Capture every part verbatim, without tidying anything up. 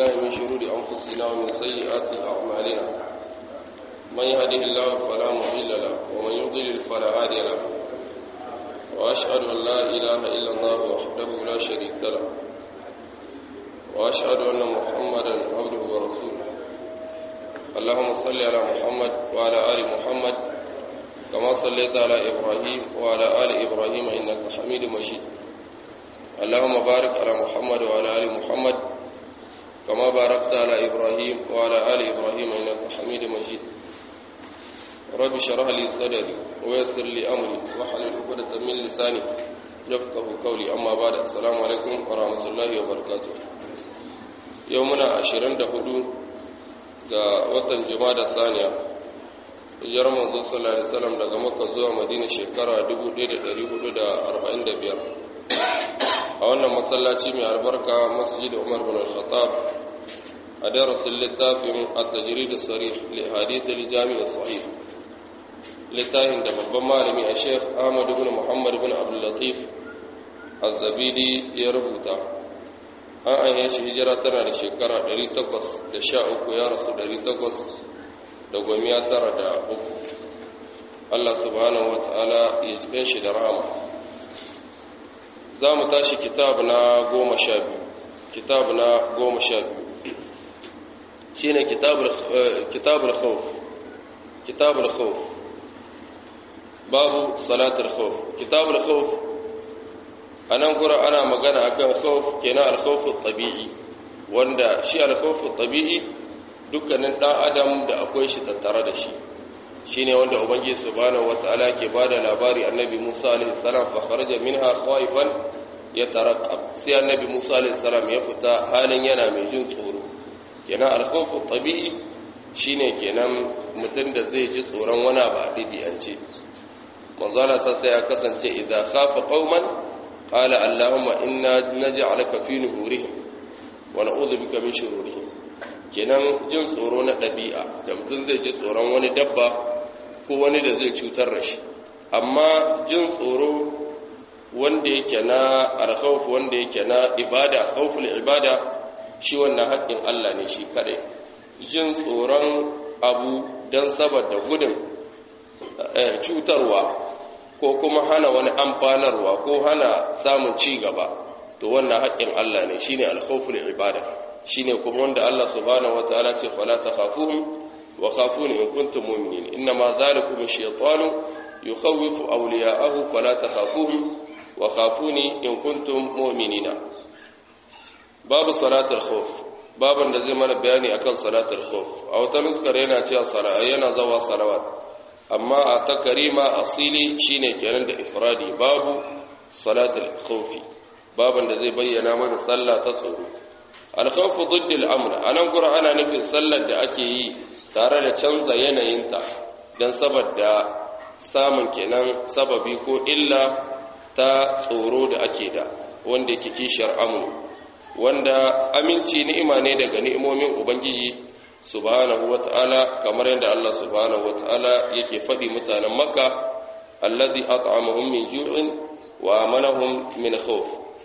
بالله من شرور أنفسنا ومن سيئات أعمالنا من يهده الله فلا مضل له ومن يضلل فلا هادي له وأشهد أن لا إله إلا الله وحده لا شريك له وأشهد أن محمدا عبده ورسوله اللهم صل على محمد وعلى آل محمد كما صليت على إبراهيم وعلى آل إبراهيم إنك حميد مجيد اللهم بارك على محمد وعلى آل محمد كما باركت على إبراهيم وعلى آل إبراهيم إنك حميد مجيد رب اشرح لي صدري ويسر لي أمري واحلل عقدة من لساني يفقهوا قولي أما بعد السلام عليكم ورحمة الله وبركاته يومنا عشرين دهدو ga watan Jumada Thaniya hijirar manzo sallallahu alaihi wasallam daga Makka zuwa Madina shekara dubu ɗaya da ɗari hudu da arba'in da biyar a wannan masallaci mai albarka Masjid Umar bin Al-Khattab a darasin littafin At-Tajrid as-Sarih li Hadith al-Jami' as-Sahih littafin da babban malami a Sheikh Ahmad ibn Muhammad ibn Abdul Latif Az-Zabidi ya rubuta an ayyana shi hijira tana da shekara ɗari takwas da sha uku ya rasu ɗari takwas da gomiya tara da uku Allah subhanahu wa ta'ala ya jikin shi da rahama za mu tashi kitab na goma sha biyu kitab na goma sha biyu shi ne kitabul khawf kitabul khawf babu salatul khawf kitabul khawf a nan gura ana magana akan khawf kenan al-khawf at-tabi'i wanda shi al-khawf at-tabi'i dukkanin dan adam da akwai shi tattare da shi shine wanda ubangiji subhanahu wataala ke bada labari annabi Musa alaihi salam fa kharaja minha khaifan yatarqab sai annabi Musa alaihi salam ya fita halin yana mai jin tsoro kenan al-khawf at-tabi'i shine kenan mutun da zai ji tsoron wani ba dabi'ance manzo Allah sai ya kasance idza khafa qauman قال اللهم إنا نجعلك في نحورهم ونعوذ بك من شرورهم kenan jin tsoro na ɗabi'a da mutum zai ji tsoron wani dabba ko wani da zai cutar da shi amma jin tsoro wanda yake na alkhawf wanda yake na ibada khawful ibada shi wannan haƙƙin Allah ne shi kadai jin tsoron abu dan saboda gudun cutarwa ko kuma hana wani amfanarwa ko hana samun ci gaba to wannan haƙƙin Allah ne shine al-khawful ibada shine kuma wanda Allah subhanahu wataala ce fala takhafuhum wa khafuni in kuntum mu'minin inna ma zalikum ash-shaytanu yukhawwifu awliya'ahu fala takhafuhum wa khafuni in kuntum mu'minina babu salatul khawf baban da zai mana bayani akan salatul khawf a wata nuskar yana cewa sala yana zawa salawat amma a ta karima asili shine kenan da ifradi babu salatul khawfi baban da zai bayyana mana sallah ta tsoro al-khawf ضد al-amn anan qur'ana nufin sallar da ake yi tare da canza yanayinta dan saboda samun kenan sababi ko illa ta tsoro da ake da wanda yake kishiyar amnu wanda aminci ni'ima ne daga ni'imomin ubangiji subhanahu wata'ala kamar yadda Allah subhanahu wata'ala yake faɗi mutanen Makka allazi at'amahum min ju'in wa amanahum min khawf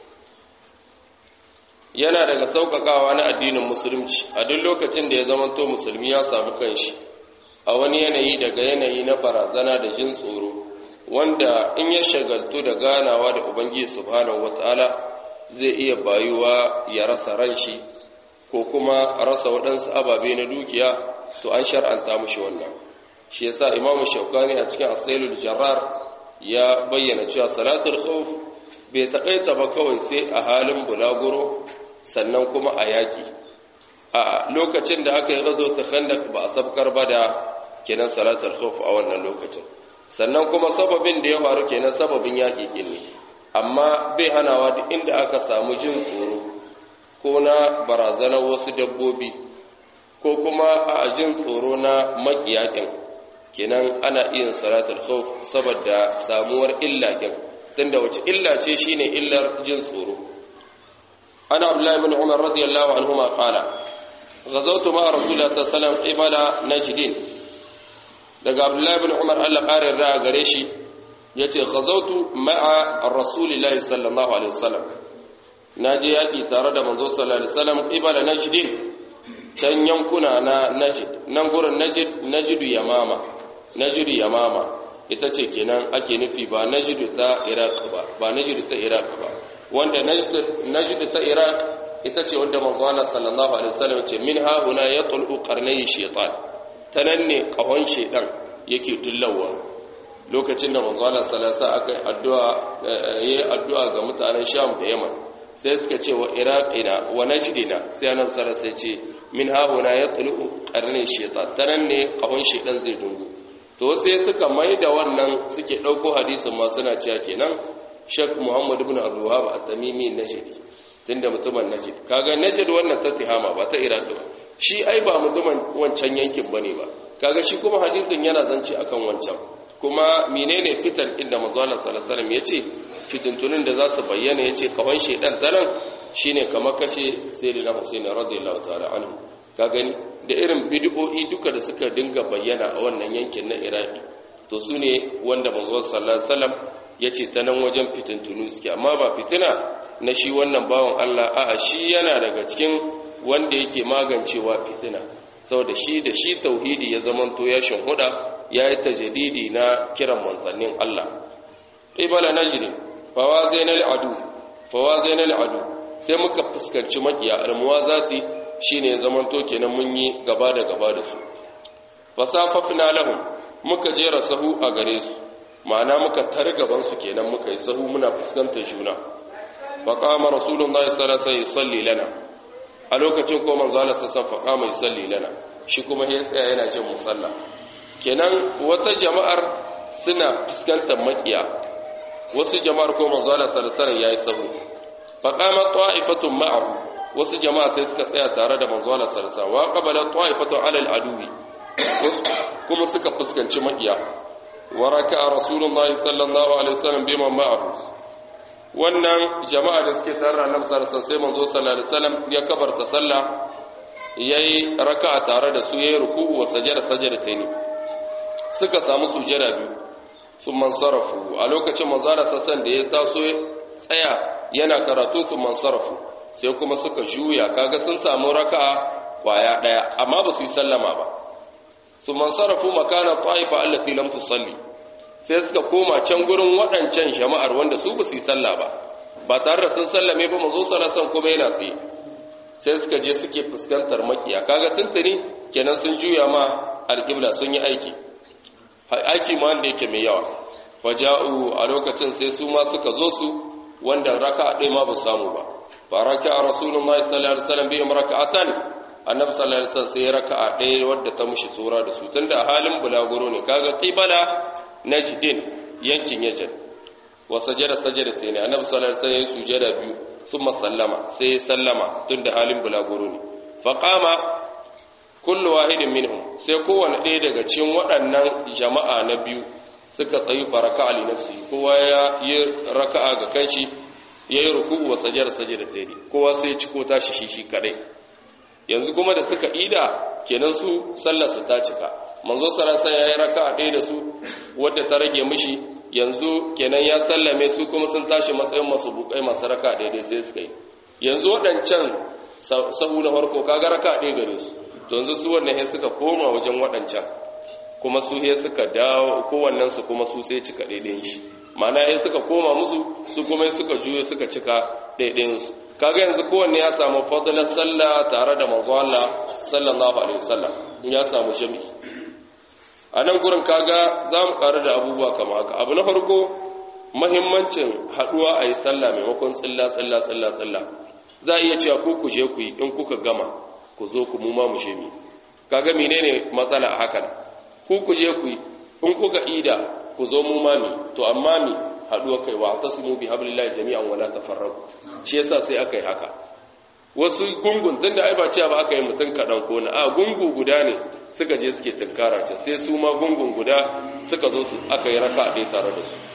yana daga saukakawa na addinin musulunci a duk lokacin da ya zamanto musulmi ya samu kanshi a wani yanayi daga yanayi na barazana da jin tsoro wanda in ya shagaltu da ganawa da ubangiji subhanahu wata'ala zai iya bayuwa ya rasa ranshi ko kuma rasa waɗansu ababe na dukiya to an shar'anta mushi wannan shi yasa imamu shaukani a cikin asailul jarrar ya bayyana cewa salatul khawf bai taƙaita ba kawai sai a halin bulaguro sannan kuma a yaƙi a lokacin da aka yi gazo ta khandak ba a sabkar ba da kenan salatul khawf a wannan lokacin sannan kuma sababin da ya faru kenan sababin yaƙi ne amma bai hanawa duk inda aka samu jin tsoro ko na barazanar wasu dabbobi ko kuma a jin tsoro na makiyakin kenan ana iya salatul khawf saboda samuwar illa kin tunda wace illa ce shine illar jin tsoro ana abdullahi ibn umar radiyallahu anhuma qala ghazawtu ma rasulullahi sallallahu alaihi wasallam ibala najdin daga abdullahi ibn umar Allah ƙarin ra'a gare shi yace ghazawtu ma'a rasulillahi sallallahu alaihi wasallam naje yaki tare da manzo sallallahu alaihi wasallam ibala najdin can yankuna na najd nan gurin najd najdu yamama najdu yamama ita ce kenan ake nufi ba najdu ta iraq ba ba najdu ta iraq ba wanda najdu ta iraq ita ce wanda manzo sallallahu alaihi wasallam ce min ha huna yatlu qarnay shaytan tanan ne kahon shedan yake dullawa lokacin da manzo sallallahu alaihi wasallam aka addu'a yayi addu'a ga mutanen sham da yaman sai suka ce wa iraqina wa najdina sai annabi sallallahu alaihi wasallam ce min ha huna yatlu qarnay shaytan tanan ne kahon shedan zai dungu to sai suka maida wannan suke dauko hadisin ma suna cewa kenan Sheikh Muhammad ibn Abdul Wahhab at-Tamimi Najdi tunda mutumin Najd kaga Najd wannan ta Tihama ba ta Iraq ba shi ai ba mutumin wancan yankin bane ba kaga shi kuma hadisin yana zance akan wancan kuma menene fitan inda manzo Allah sallallahu alaihi wasallam yace fitintunin da za su bayyana yace kawan shedan daren shine kamar kashe sayyidina Husaini radiyallahu ta'ala anhu ka gani da irin bid'o'i duka da suka dinga bayyana a wannan yankin na Iraki to sune wanda manzo sallallahu alaihi wasallam yace ta nan wajen fitintunu suke amma ba fitina na shi wannan bawon Allah a'a shi yana daga cikin wanda yake magancewa fitina saboda shi da shi tauhidi ya zamanto ya shinhuda yayi tajdidi na kiran manzannin Allah ibala najri fawazainal adu fawazainal adu sai muka fuskanci makiya almuwazati shine ya zamanto kenan mun yi gaba da gaba da su fasafafna lahum muka jera sahu a gare su ma'ana muka tar gaban su kenan muka yi sahu muna fuskantar juna faqama rasulullahi sallallahu alaihi wasallam yusalli lana a lokacin ko manzo Allah sallallahu alaihi wasallam yusalli lana shi kuma ya tsaya yana jin musalla kenan wata jama'ar suna fuskantar makiya wasu jama'ar ko manzo Allah sallallahu alaihi wasallam yayi sahu faqama ta'ifatun ma'ahu wasu jama'a sai suka tsaya tare da manzo Allah sallallahu alaihi wasallam wa qabala ta'ifatun 'ala al-aduwi kuma suka fuskanci makiya wa raka'a rasulullahi sallallahu alaihi wasallam bima ma'ahu wannan jama'a da suke tare da Annabi sallallahu alaihi wasallam sai manzo sallallahu alaihi wasallam ya kabarta sallah yayi raka'a tare da su yayi ruku'u wa sajada sajadatayn suka samu sujada biyu sun mansarafu a lokacin manzo sallallahu alaihi wasallam da ya taso tsaya yana karatu sun mansarafu sai kuma suka juya kaga sun samu raka'a kwaya daya amma ba su yi sallama ba sun mansarafu makana ta'ifa allati lam tusalli sai suka koma can gurin waɗancan jama'ar wanda su ba su yi sallah ba ba tare da sun sallame ba manzo sallallahu alaihi wasallam kuma yana tsaye sai suka je suke fuskantar makiya kaga tuntuni kenan sun juya ma alqibla sun yi aiki aiki ma wanda yake mai yawa waja'u a lokacin sai su ma suka zo su wanda raka'a ɗaya ma ba samu ba baraka rasulullahi sallallahu alaihi wasallam bi raka'atan annabi sallallahu alaihi wasallam sai raka'a ɗaya wadda ta mushi sura da su tunda halin bulaguro ne kaga qibala najdin yankin yajid wa sajada sajadatayn annabi sallallahu alaihi wasallam ya sujada biyu thumma sallama sai sallama tunda halin bulaguro ne fa qama kullu wahidin minhum sai kowanne ɗaya daga cikin waɗannan jama'a na biyu suka tsayi baraka ali nafsi kowa ya yi raka'a ga kanshi yayi ruku'u wa sajada sajadatayn kowa sai ya ciko tashi shi shi kadai yanzu kuma da suka ida kenan su sallar su ta cika manzo sallallahu alaihi wasallam yayi raka'a ɗaya da su wadda ta rage mishi yanzu kenan ya sallame su kuma sun tashi matsayin masu bukai masu raka'a ɗaya dai sai suka yi yanzu waɗancan sahu na farko kaga raka'a ɗaya gare su to yanzu su wannan sai suka koma wajen waɗancan kuma su sai suka dawo kowannen su kuma su sai cika ɗaiɗayin shi ma'ana sai suka koma musu su kuma suka juyo suka cika ɗaiɗayin su kaga yanzu kowanne ya samu fadlar sallah tare da manzo Allah sallallahu alaihi wasallam ya samu jami'i a nan gurin kaga za mu ƙaru da abubuwa kama haka abu na farko mahimmancin haɗuwa a yi sallah maimakon tsilla tsilla tsilla tsilla za a iya cewa ku ku je ku yi in kuka gama ku zo ku mu ma mu shemi kaga menene matsala a haka ku ku je ku yi in kuka ida ku zo mu ma mi to amma mi haɗuwa kai wa tasimu bi hablillahi jami'an wala tafarraqu shi yasa sai aka yi haka wasu gungun tunda ai ba cewa ba aka yi mutun kadan ko na a gungu guda ne suka je suke tunkara can sai su ma gungun guda suka zo su aka yi raka'a dai tare da su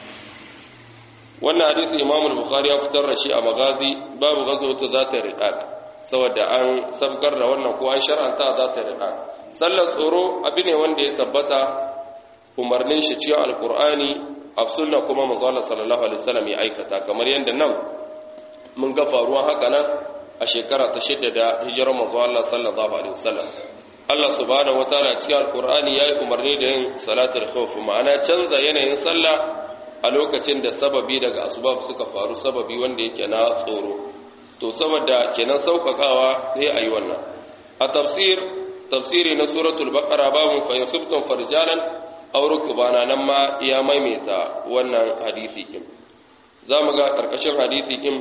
wannan hadisi Imam al-Bukhari ya fitar da shi a Magazi babu ghazwatu zata riqaq saboda an sabgar da wannan ko an shar'anta zata riqaq sallar tsoro abi ne wanda ya tabbata umarnin shi cikin alqur'ani a sunna kuma manzo Allah sallallahu alaihi wasallam ya aikata kamar yanda nan mun ga faruwan haka nan a shekara ta shidda da hijirar manzo Allah sallallahu alaihi wasallam Allah subhanahu wataala cikin alqur'ani yayi umarni da yin salatul khawf ma'ana canza yanayin sallah a lokacin da sababi daga asbab suka faru sababi wanda yake na tsoro to saboda kenan saukakawa sai ayi wannan a tafsir tafsiri na suratul baqara babu fa yasubtum farjalan aw rukbana nan ma ya maimaita wannan hadisi din zamu ga karkashin hadisi din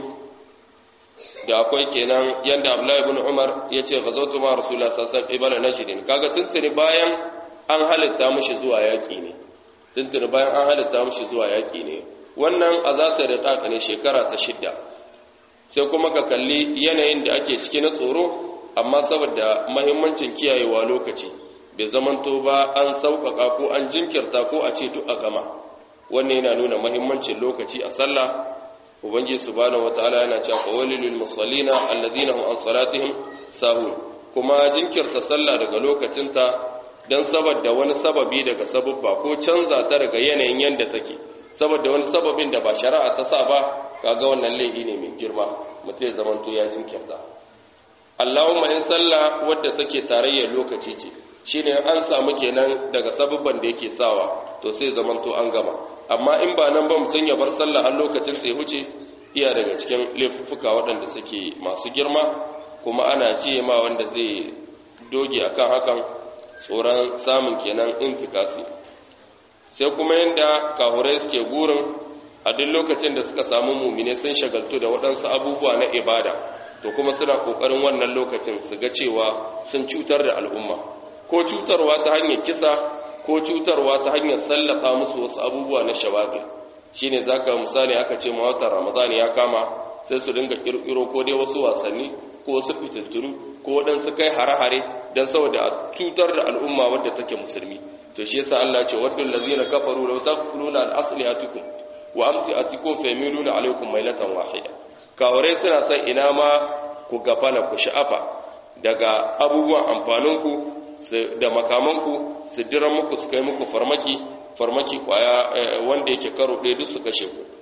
da akwai kenan yanda Abdullahi ibn Umar yace ghazawtu ma Rasulullah sallallahu alaihi wasallam najdin kaga tuntuni bayan an halitta mishi zuwa yaki ne tuntuni bayan an halitta mishi zuwa yaki ne wannan azata da taka ne shekara ta shidda sai kuma ka kalli yanayin da ake ciki na tsoro amma saboda muhimmancin kiyayewa lokaci bai zamanto ba an sauƙaƙa ko an jinkirta ko a ce duk a gama wannan yana nuna muhimmancin lokaci a sallah ubangiji subhanahu wataala yana cewa qawlil musallina alladhina hum an salatihim sahun kuma jinkirta sallah daga lokacinta dan saboda wani sababi daga sababba ko canza ta daga yanayin yanda take saboda wani sababin da ba shari'a ta sa ba kaga wannan laifi ne mai girma mutum ya zamanto ya jinkirta Allahumma in sallah wadda take tarayyar lokaci ce shine an samu kenan daga sababban da yake sawa to sai zamanto an gama amma in ba nan ba mutum ya bar sallah har lokacin sai huce iya daga cikin laifuffuka waɗanda suke masu girma kuma ana ce ma wanda zai doge akan hakan tsoron samun kenan intikasi sai kuma yanda kahurai suke gurin a duk lokacin da suka samu mumine sun shagaltu da waɗansu abubuwa na ibada to kuma suna ƙoƙarin wannan lokacin su ga cewa sun cutar da al'umma ko cutarwa ta hanyar kisa ko cutarwa ta hanyar sallaka musu wasu abubuwa na shawagil shine zaka misali aka ce ma watan Ramadan ya kama sai su dinga kirkiro ko dai wasu wasanni ko wasu fitintunu ko waɗansu kai hare-hare dan saboda cutar da al'umma wadda take musulmi to shi yasa Allah ya ce waddul ladzina kafaru law taquluna al-aslihatukum wa amti'atukum familuna alaykum mailatan wahida kaware suna san ina ma ku gafana ku sha'afa daga abubuwan amfaninku da makamanku su dira muku su kai muku farmaki farmaki kwaya wanda yake karo ɗaya duk su kashe ku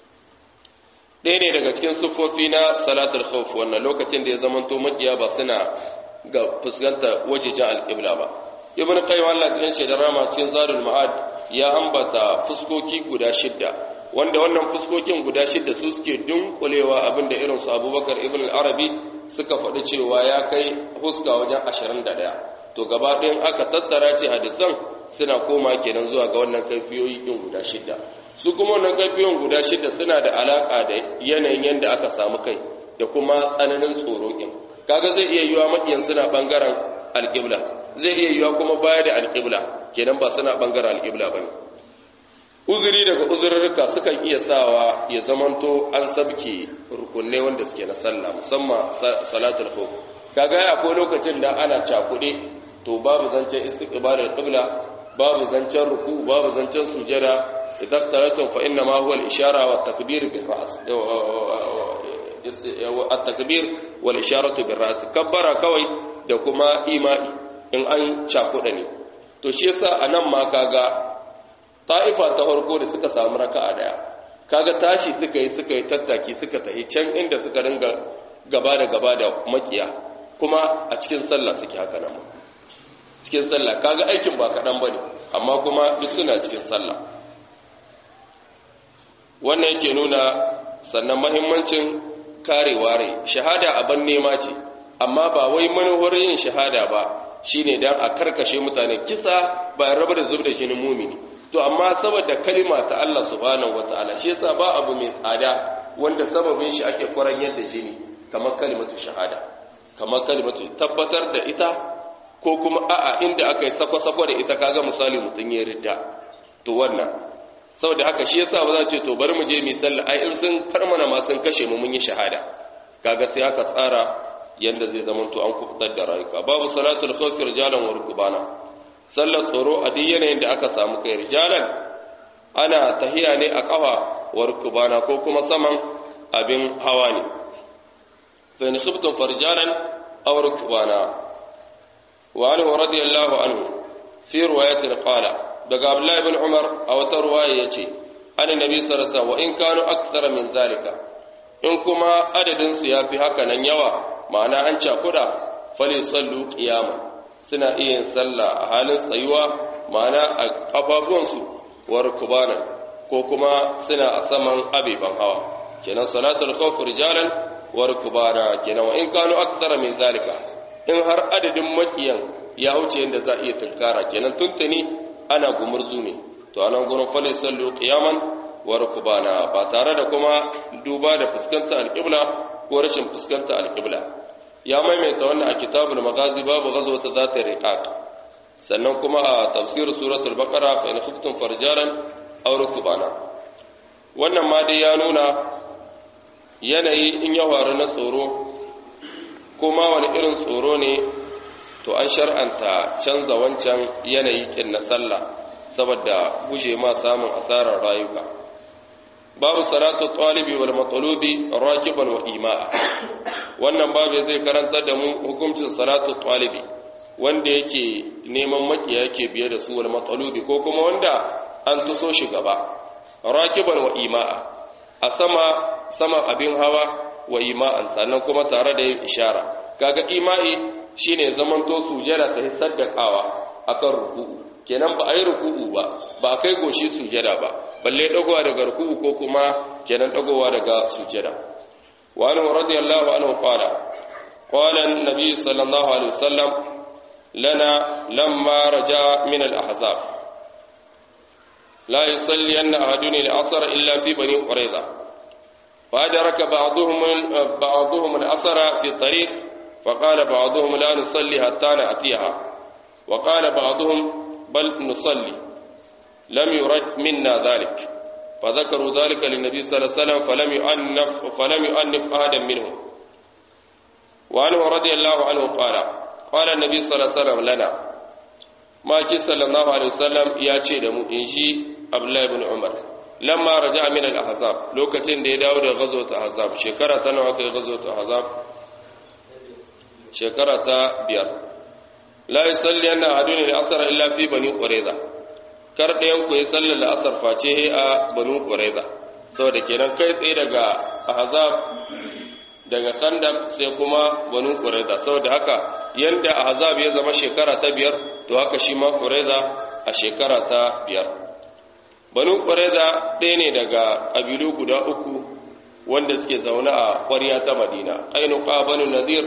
ɗaya ne daga cikin siffofi na salatul khawf wannan lokacin da ya zamanto makiya ba suna ga fuskanta wajejen alƙibla ba ibn qayyim Allah cikin shaidar rama cikin zadul ma'ad ya ambata fuskoki guda shidda wanda wannan fuskokin guda shidda su suke dunkulewa abinda irin su Abubakar ibn al-Arabi suka faɗi cewa ya kai fuska wajen ashirin da ɗaya to gaba ɗayan aka tattara ce hadisan suna koma kenan zuwa ga wannan kaifiyoyi ɗin guda shidda su kuma wannan kaifiyoyin guda shidda suna da alaƙa da yanayin yadda aka samu kai da kuma tsananin tsoro ɗin kaga zai iya yiwa maƙiyan suna ɓangaren alƙibla zai iya yiwa kuma baya da alƙibla kenan ba suna ɓangaren alƙibla ba ne uzuri daga uzurrurruka sukan iya sawa ya zamanto an sabke rukunai wanda suke na sallah musamman salatul khawf kaga akwai lokacin da ana cakuɗe to babu zancen istiqbalul qibla babu zancen ruku babu zancen sujada idan taratum fa inna ma huwa al-ishara wa takbir bil ra's at-takbir wal isharatu bil ra's kabbara kawai da kuma imai in an cakuɗa ne to shi yasa anan ma kaga ta'ifa ta farko da suka samu raka'a daya kaga tashi suka yi suka yi tattaki suka tahi can inda suka ringa gaba da gaba da makiya kuma a cikin sallah suke haka nan cikin sallah kaga aikin ba kadan bane amma kuma duk suna cikin sallah wannan yake nuna sannan muhimmancin karewa rai shahada aban nema ce amma ba wai manufar yin shahada ba shine dan a karkashe mutane kisa ba rabar da zubda shi ne mumini to amma saboda kalima ta Allah subhanahu wataala shi yasa ba abu mai tsada wanda sababin shi ake kwaran yadda jini kamar kalimatu shahada kamar kalimatu tabbatar da ita ko kuma a'a inda aka yi sako-sako da ita kaga misali mutun ya ridda to wannan saboda haka shi yasa ba za ce to bari mu je mu sallah ai in sun farmana ma sun kashe mu mun yi shahada kaga sai aka tsara yanda zai zamanto an kubutar da rayuka babu salatul khawf rijalan wa rukbana sallar tsoro a duk yanayin da aka samu kai rijalan ana tahiya ne a kafa wa rukbana ko kuma saman abin hawa ne fa in khiftum farjalan aw rukbana wa anhu radiyallahu anhu fi riwayatin qala daga Abdullah ibn Umar a wata riwaya yace annabi sallallahu alaihi wasallam wa in kanu akthara min zalika in kuma adadinsu ya fi haka nan yawa ma'ana an cakuda fali sallu qiyama suna iya yin sallah a halin tsayuwa ma'ana a kafafuwansu wa rukbanan ko kuma suna a saman abeban hawa kenan salatul khawf rijalan wa rukbana kenan wa in kanu aktsara min zalika in har adadin makiyan ya wuce inda za a iya tunkara kenan tuntuni ana gumurzu ne to anan gurin fali sallu qiyaman wa rukbana ba tare da kuma duba da fuskanta alqibla ko rashin fuskanta alqibla ya maimaita wannan a kitabul magazi babu ghazwat zati riqaq sannan kuma a tafsir suratul baqara fa in khiftum farjalan aw rukbana wannan ma dai ya nuna yanayi in ya faru na tsoro kuma wani irin tsoro ne to an shar'anta canza wancan yanayi kin na sallah saboda guje ma samun asarar rayuka babu salatu talibi wal matlubi rakiban wa ima'a wannan babu zai karantar da mu hukuncin salatu talibi wanda yake neman makiya yake biye da su wal matlubi ko kuma wanda an tuso shi gaba rakiban wa ima'a a sama sama abin hawa wa ima'an sannan kuma tare da yin ishara kaga ima'i shine zaman to sujada ta saddakawa akan ruku'u kenan ba a yi ruku'u ba ba a kai goshi sujada ba balle dagowa daga ruku'u ko kuma kenan dagowa daga sujada wa anhu radiyallahu anhu qala qala an-nabi sallallahu alaihi wasallam lana lamma raja'a min al-ahzab la yusalli anna ahadun al-asr illa fi bani qurayza فأدرك بعضهم بعضهم الأسر في الطريق فقال بعضهم لا نصلي حتى نأتيها وقال بعضهم بل نصلي لم يرد منا ذلك فذكروا ذلك للنبي صلى الله عليه وسلم فلم يؤنف فلم يؤنف أحدا منهم وعنه رضي الله عنه قال قال النبي صلى الله عليه وسلم لنا ما كي صلى الله عليه وسلم يا شيء دمو إنجي عبد الله بن عمر lamma raja'a min al-ahzab lokacin da ya dawo da ghazwat ahzab shekara ta nawa kai ghazwat ahzab shekara ta biyar la yusalli anna ahadun al-asr illa fi bani qurayza kar dayan ku ya sallar al-asr face a bani qurayza saboda kenan kai tsaye daga ahzab daga khandaq sai kuma bani qurayza saboda haka yanda ahzab ya zama shekara ta biyar to haka shi ma qurayza a shekara ta biyar banu ƙwareza ɗaya ne daga ƙabilu guda uku wanda suke zaune a ƙwariya ta madina ƙainuka banu nazir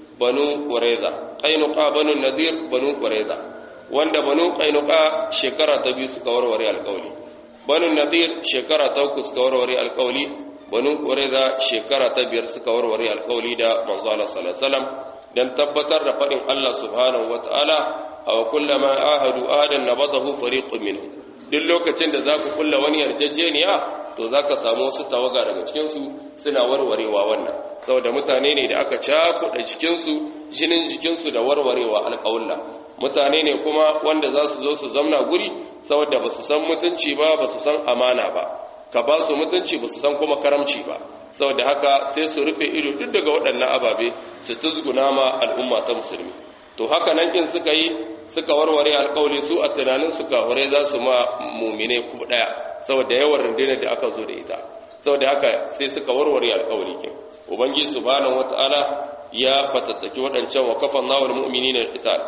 banu ƙwareza ƙainuka banu nazir banu ƙwareza wanda banu ƙainuka shekara ta biyu suka warware alƙawli banu nazir shekara ta uku suka warware alƙawli banu ƙwareza shekara ta biyar suka warware alƙawli da manzo Allah sallallahu alaihi wasallam dan tabbatar da faɗin Allah subhanahu wataala aw kullama ahadu ahadan nabadahu fariqun minhum duk lokacin da za ku kulla wani yarjejeniya to za ka samu wasu tawaga daga cikinsu suna warwarewa wannan saboda mutane ne da aka cakuɗa jikinsu jinin jikinsu da warwarewa alƙawulla mutane ne kuma wanda za su zo su zamna guri saboda ba su san mutunci ba ba su san amana ba ka ba su mutunci ba su san kuma karamci ba saboda haka sai su rufe ido duk daga waɗannan ababe su tuzguna ma al'umma ta musulmi to haka nan kin suka yi suka warware alƙawli su a tunanin suka hore za su ma mumine ku daya saboda yawan rundunar da aka zo da ita saboda haka sai suka warware alƙawli kin ubangiji subhanahu wataala ya fatattaki wadancan wa kafannahu almu'minina alqital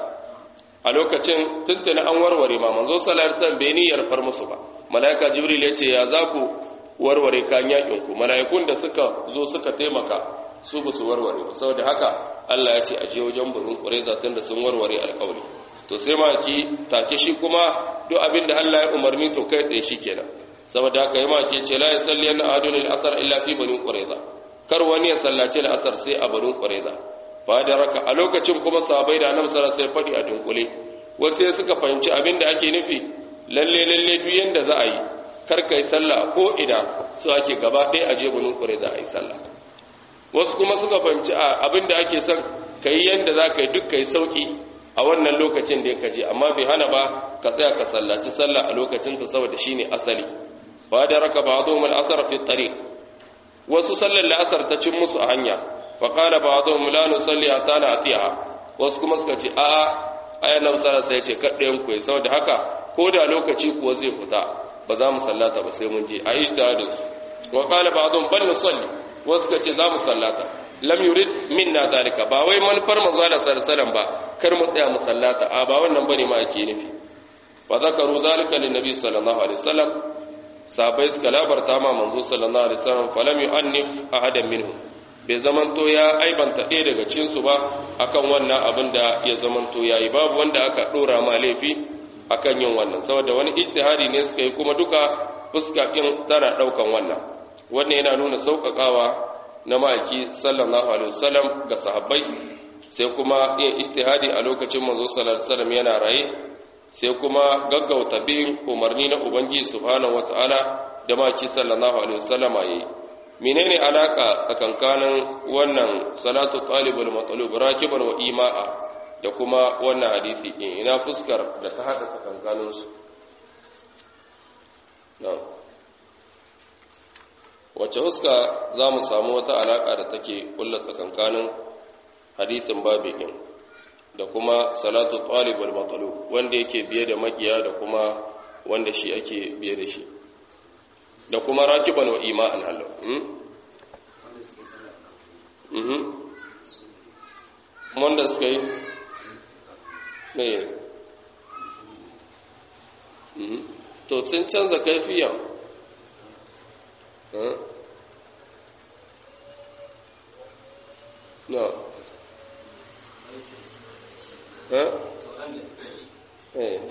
a lokacin tuntuna an warware ma manzo sallallahu alaihi wasallam bai niyyar far musu ba malaika jibril ya ce ya za ku warware kan yakin ku malaikun da suka zo suka taimaka su ba su warware ba saboda haka Allah ya ce a je wajen burin qurayza tunda sun warware alƙawli to sai ma ki take shi kuma duk abin da Allah ya umarni to kai tsaye shikenan saboda haka yama ke ce la yusalli anna ahadun al-asr illa fi bani qurayza kar wani ya sallaci al-asr sai a bani qurayza fa da raka a lokacin kuma sahabbai da annabi sallallahu alaihi wasallam sai fadi a dunkule wasu sai suka fahimci abin da ake nufi lalle lalle duk yanda za a yi kar kai sallah ko ina su ake gaba ɗaya a je bani qurayza a yi sallah wasu kuma suka fahimci abin da ake son kai yanda za ka yi duk kai sauki a wannan lokacin da ya kaje amma bai hana ba ka tsaya ka sallaci sallah a lokacin ta saboda shine asali ba da raka ba'dhum al-asr fi at-tariq wasu sallar al-asr ta cin musu a hanya fa qala ba'dhum la nusalli hatta na'tiha wasu kuma suka ce a'a ayan nan sallar sai ce kaddayan ku saboda haka ko da lokaci kuwa zai fita ba za mu sallata ba sai mun je a ijtihadin su wa qala ba'dhum bal nusalli wasu ka ce za mu sallata lam yurid minna zalika ba wai manufar manzo Allah sallallahu alaihi wasallam ba kar mu tsaya mu sallata a ba wannan bane ma ake nufi wa zakaru zalika lin nabi sallallahu alaihi wasallam sahabbai suka labarta ma manzo sallallahu alaihi wasallam falam yu'annif ahadan minhum bai zamanto ya aibanta ɗaya daga cikin su ba akan wannan abin da ya zamanto yayi babu wanda aka dora ma laifi akan yin wannan saboda wani ijtihadi ne suka yi kuma duka fuska kin tana daukan wannan wannan yana nuna sauƙaƙawa na ma'aiki sallallahu alaihi wasallam ga sahabbai sai kuma yin ijtihadi a lokacin manzo sallallahu alaihi wasallam yana raye sai kuma gaggauta bin umarni na ubangiji subhanahu wataala da ma'aiki sallallahu alaihi wasallam yayi menene alaka tsakankanin wannan salatu talibul matlub rakiban wa ima'a da kuma wannan hadisi din ina fuskar da ta hada tsakankanin su na'am wacce huska za mu samu wata alaƙa da take kulla tsakankanin hadisin babikin da kuma salatu talibul matlub wanda yake biye da makiya da kuma wanda shi ake biye da shi da kuma rakiban wa ima'an halau mhm wanda suka yi ne mhm to sun canza kaifiya no eh eh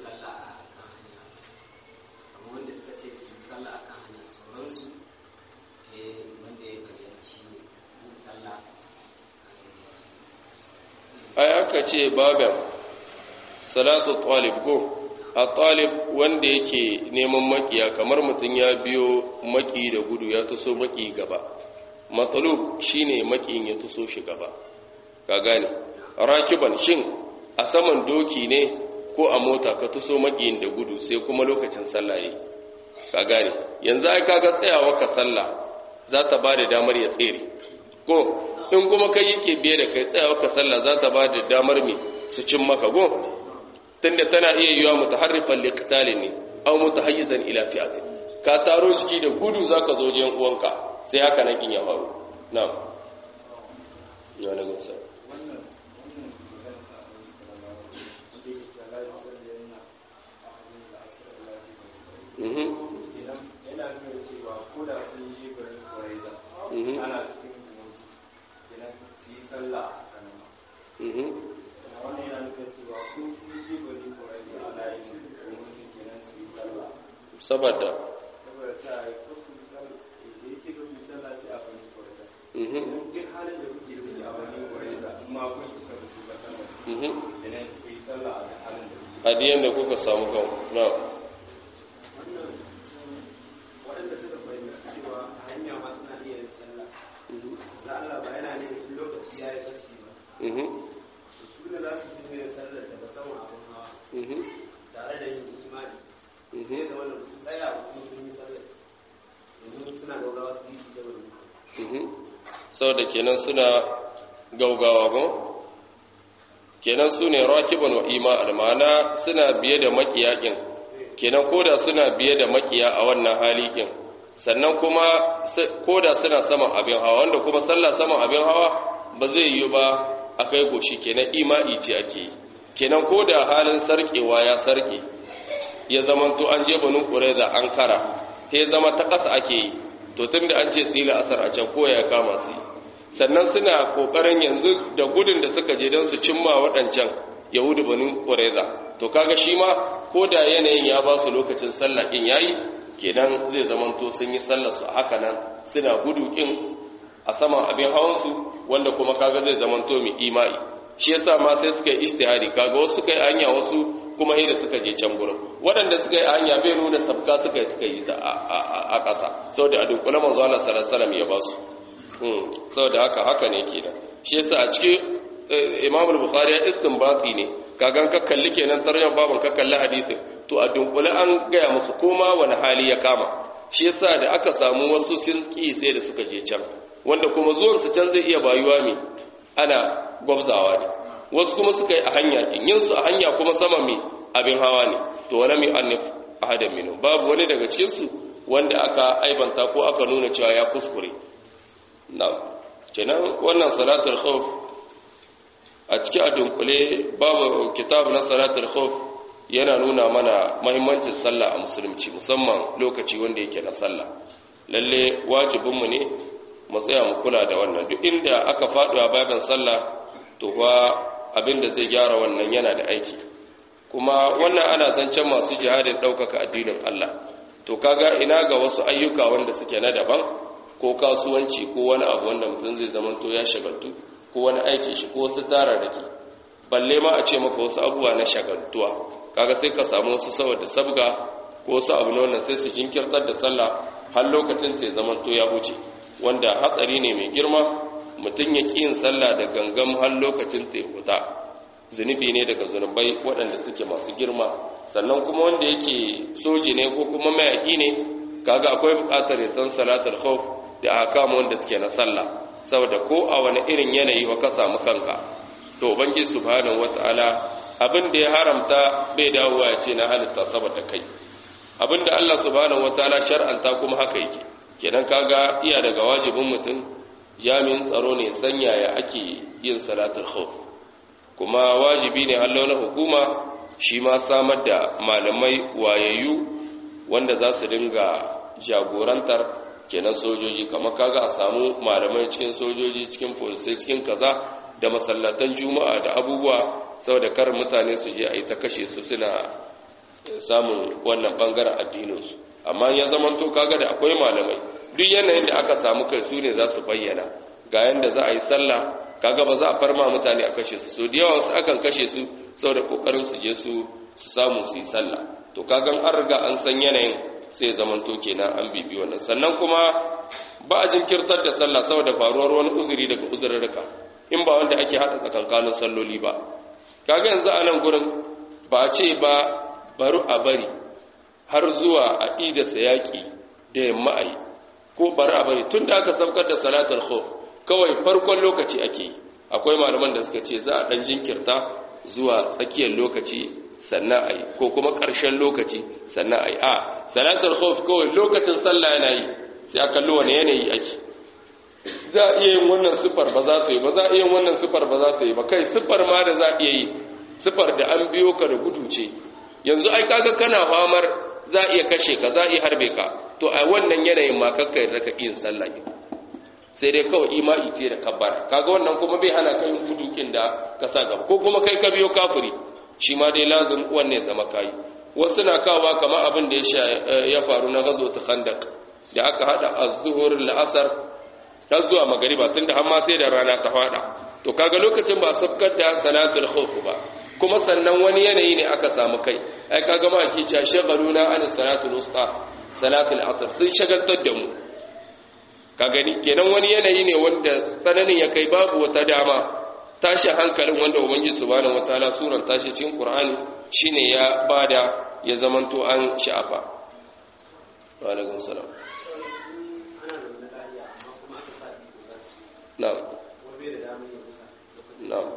ai aka ce babin salatu talib go a talib wanda yake neman makiya kamar mutum ya biyo maki da gudu ya taso maki gaba matsalub shine makiyin ya taso shi gaba ka gane rakiban shin a saman doki ne ko a mota ka taso makiyin da gudu sai kuma lokacin sallah yayi ka gane yanzu ai kaga tsayawa ka sallah za ta ba da damar ya tsere ko in kuma kai yake biye da kai tsayawa ka sallah za ta ba da damar me su cin maka go tunda tana iya yiwa mutaharrifan liqtalin ne aw mutahayyizan ila fi'atin ka taro jiki da gudu zaka zo jiyan uwanka sai haka nan kin ya faru na'am ya na gonsa wannan mhm yana nuna cewa ko da sun je garin Quraiza ana cikin kenan su yi sallah a kan mhm wannan yana nufin cewa ko sun je garin Quraiza ana yin kenan su yi sallah saboda saboda ta ko su sallah da yake ga su sallah sai a kan Quraiza mhm duk halin da kuke ciki a wannan Quraiza amma kun isa ku ga sallah mhm kenan ku yi sallah a halin da hadiyan da kuka samu kan na'am waɗanda suka fahimci cewa a hanya ma suna iya yin sallah da Allah ba yana ne lokaci ya yi kasi ba su ne za su fi yin sallar da ba sama abin hawa tare da yin imani sai da wannan su tsaya kuma sun yi sallar domin suna gaugawa su yi su zama sau da kenan suna gaugawa ba kenan su ne rakiban wa ima'ar ma'ana suna biye da makiyakin kenan koda suna biye da makiya a wannan hali din sannan kuma koda suna saman abin hawa wanda kuma sallah saman abin hawa ba zai yi ba akai goshi kenan imani ce ake kenan koda halin sarkewa ya sarke ya zaman to an je banin qurayza an kara sai zama ta kasa ake yi to tunda an ce sila asar a can koya ya kama su sannan suna kokarin yanzu da gudun da suka je don su cimma waɗancan yahudu banin qurayza to kaga shi ma ko da yanayin ya ba su lokacin sallah ɗin ya yi kenan zai zamanto sun yi sallarsu a haka nan suna gudu ƙin a saman abin hawansu wanda kuma kaga zai zamanto mai imai shi yasa ma sai suka yi ishtihari kaga wasu suka yi hanya wasu kuma yi da suka je can gurin waɗanda suka yi hanya bai nuna sabka suka yi suka yi ta a ƙasa saboda a dunkule manzo Allah sallallahu alaihi wasallam ya ba su saboda haka haka ne kenan shi yasa a cikin Imam al-Bukhari ya istinbati ne kagan ka kalli kenan tarjuma baban ka kalli hadisin to a dunkule an gaya musu koma wani hali ya kama shi yasa da aka samu wasu sun ki sai da suka je can wanda kuma zuwan su can zai iya bayuwa mi ana gwabzawa ne wasu kuma suka yi a hanya din yin su a hanya kuma sama mi abin hawa ne to wala mi annif ahadan minhu babu wani daga cikin su wanda aka aibanta ko aka nuna cewa ya kuskure na kenan wannan salatul khawf a cikin adunkule babu kitab na salatul khawf yana nuna mana muhimmancin sallah a musulunci musamman lokaci wanda yake na sallah lalle wajibinmu ne mu tsaya mu kula da wannan duk inda aka faɗo a babin sallah to fa abinda zai gyara wannan yana da aiki kuma wannan ana zancen masu jihadin ɗaukaka addinin Allah to kaga ina ga wasu ayyuka wanda suke na daban ko kasuwanci ko wani abu wanda mutum zai zamanto ya shagaltu ko wani aiki shi ko wasu tararraki balle ma a ce maka wasu abubuwa na shagaltuwa kaga sai ka samu wasu saboda sabga ko wasu abu ne wannan sai su jinkirtar da sallah har lokacin ta zamanto ya huce wanda hatsari ne mai girma mutum ya ƙi yin sallah da gangam har lokacin ta huta zunubi ne daga zunubai waɗanda suke masu girma sannan kuma wanda yake soji ne ko kuma mayaƙi ne kaga akwai buƙatar ya san salatul khawf da ahkam wanda suke na sallah saboda ko a wani irin yanayi wa ka samu kanka to ubangiji subhanahu wataala abin da ya haramta bai dawowa ya ce na halitta saboda kai abin da Allah subhanahu wataala shar'anta kuma haka yake kenan kaga iya daga wajibin mutum jami'in tsaro ne sanya ya ake yin salatul khawf kuma wajibi ne Allah na hukuma shi ma samar da malamai wayayyu wanda za su dinga jagorantar kenan sojoji kamar kaga a samu malamai cikin sojoji cikin polisai cikin kaza da masallatan juma'a da abubuwa saboda kar mutane su je a yi ta kashe su suna samun wannan bangaren addininsu amma ya zaman to kaga da akwai malamai duk yanayin da aka samu kai su ne za su bayyana ga yanda za a yi sallah kaga ba za a farma mutane a kashe su so da yawa su akan kashe su saboda kokarin su je su su samu su yi sallah to kaga an riga an san yanayin sai zaman to kenan an bibi wannan sannan kuma ba a jinkirtar da sallah saboda faruwar wani uzuri daga uzurrurruka in ba wanda ake hada tsakankanin salloli ba kaga yanzu a nan gurin ba a ce ba bari a bari har zuwa a ida sayaki da yamma ai ko bari a bari tun da aka saukar da salatul khawf kawai farkon lokaci ake yi akwai malaman da suka ce za a dan jinkirta zuwa tsakiyar lokaci sannan ai ko kuma ƙarshen lokaci sannan ai a salatul khawf kawai lokacin sallah yana yi sai aka kalli wani yanayi ake za a iya yin wannan sifar ba za ta yi ba za a iya yin wannan sifar ba za ta yi ba kai sifar ma da za a iya yi sifar da an biyo ka da gudu ce yanzu ai kaga kana famar za a iya kashe ka za a iya harbe ka to a wannan yanayin ma kakka yarda ka yin sallah sai dai kawai imani ce da kabbara kaga wannan kuma bai hana kai gudukin da ka sa gaba ko kuma kai ka biyo kafiri shi ma dai lazim wanne zama kai wasu na kawa kamar abin da ya faru na gazo ta khandaq da aka hada az-zuhur al-asr har zuwa magariba tunda har ma sai da rana ta fada to kaga lokacin ba sabkar da salatul khawf ba kuma sannan wani yanayi ne aka samu kai ai kaga ma ake cewa shagaluna an salatul usta salatul asr sun shagaltar da mu ka gani kenan wani yanayi ne wanda tsananin ya kai babu wata dama tashi hankalin wanda ubangiji subhanahu wataala suran tashi cikin qur'ani shine ya bada ya zamanto an sha'afa wa alaikum salam na'am na'am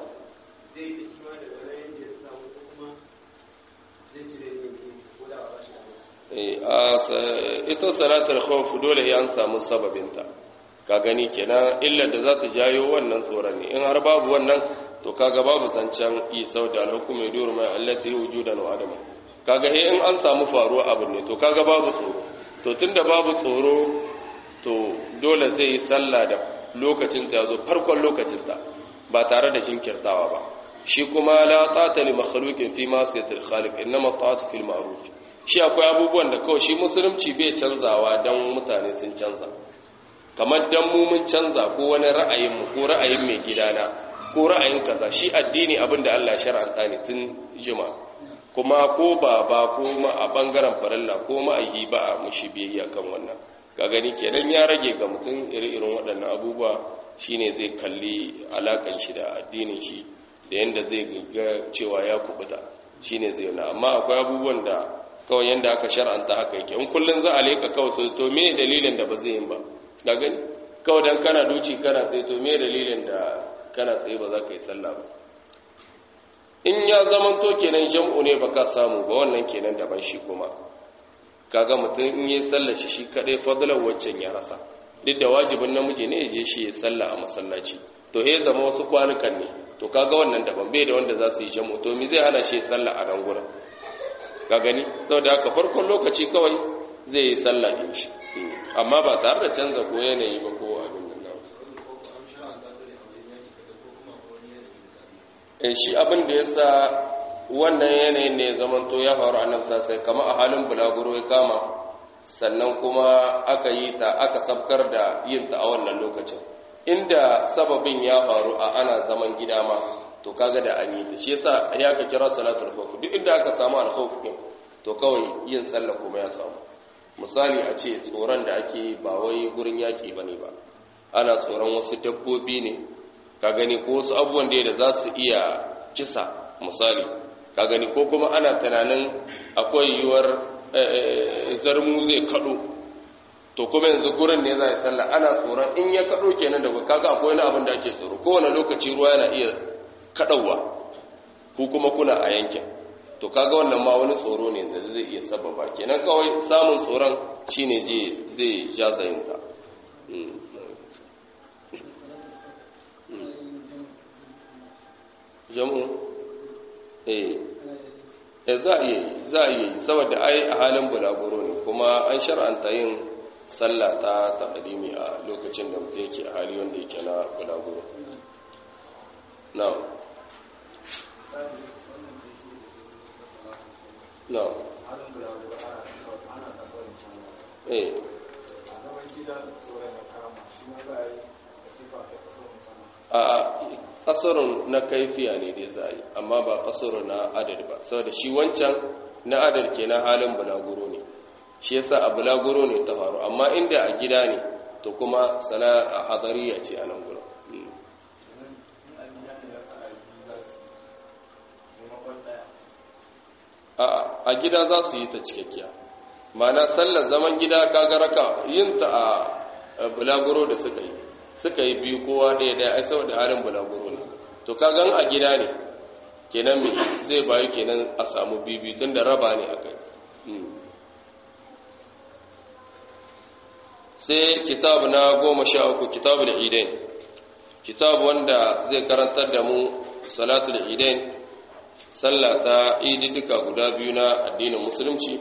ita salatul khawf dole ya an samu sababinta ka gani kenan illar da za ta jayo wannan tsoron ne in har babu wannan to kaga babu zancen isau da alhukum yadur mai allati wujudan wa adama kaga he in an samu faruwa abin ne to kaga babu tsoro to tunda babu tsoro to dole zai yi sallah da lokacin ta zo farkon lokacin ta ba tare da jinkirtawa ba shi kuma la ta'ata li makhluqin fi ma'siyatil khaliq inma ta'atu fil ma'ruf shi akwai abubuwan da kawai shi musulunci bai canzawa dan mutane sun canza kamar dan mu mun canza ko wani ra'ayin mu ko ra'ayin mai gidana ko ra'ayin kaza shi addini abinda Allah ya shar'anta ne tun jima kuma ko baba ko ma a bangaren farilla ko ma a yi ba a mushi biyayya kan wannan ka gani kenan ya rage ga mutum iri-irin waɗannan abubuwa shine zai kalli alakan shi da addinin shi da yanda zai ga cewa ya kubuta shine zai na amma akwai abubuwan da kawai yanda aka shar'anta haka yake in kullun za a leka kawai so to me dalilin da ba zai yin ba ga gani kawai dan kana duci kana tsaye to me dalilin da kana tsaye ba za ka yi sallah ba in ya zaman to kenan jam'u ne baka samu ba wannan kenan daban shi kuma kaga mutum in yi sallar shi shi kadai fadlan waccan ya rasa duk da wajibin namiji ne ya je shi ya salla a masallaci to he zama wasu kwanukan ne to kaga wannan daban bai da wanda za su yi jamu to me zai hana shi ya salla a nan gurin ka gani saboda haka farkon lokaci kawai zai yi salla din shi amma ba tare da canza ko yanayi ba ko abin nan da eh shi abin da yasa wannan yanayin ne zaman to ya faru annabi sai kamar a halin bulaguro ya kama sannan kuma aka yi ta aka sabkar da yin ta a wannan lokacin inda sababin ya faru a ana zaman gida ma to kaga da an yi ta shi yasa ya ka kira salatul khawf duk inda aka samu al-khawf din to kawai yin sallah kuma ya samu misali a ce tsoron da ake ba wai gurin yaki bane ba ana tsoron wasu dabbobi ne ka gani ko wasu abubuwan da za su iya kisa misali ka gani ko kuma ana tunanin akwai yiwuwar zarmu zai kado to kuma yanzu gurin ne za a yi sallah ana tsoron in ya kado kenan da kaga akwai wani abin da ake tsoro kowane lokaci ruwa yana iya kadawa ku kuma kuna a yankin to kaga wannan ma wani tsoro ne da zai iya sababa kenan kawai samun tsoron shine zai jaza yin ta jamu eh za a yi za a yi saboda ai a halin bulaguro ne kuma an shar'anta yin sallah ta taqdimi a lokacin da mutum yake a hali wanda yake na bulaguro na'am na'am eh a kasarun na kaifiya ne dai za a yi amma ba kasarun na adad ba saboda shi wancan na adad ke na halin bulaguro ne shi yasa a bulaguro ne ta faru amma inda a gida ne to kuma sana a hadariya ce a nan gurin a gida za su yi ta cikakkiya ma'ana sallar zaman gida kaga raka yin ta a bulaguro da suka yi suka yi biyu kowa ɗaya ɗaya ai saboda halin bulaguro ne to kagan a gida ne kenan me zai bayu kenan a samu bibi tun da raba ne akai sai kitab na goma sha uku kitabul idain kitab wanda zai karantar da mu salatul idain sallah ta idi duka guda biyu na addinin musulunci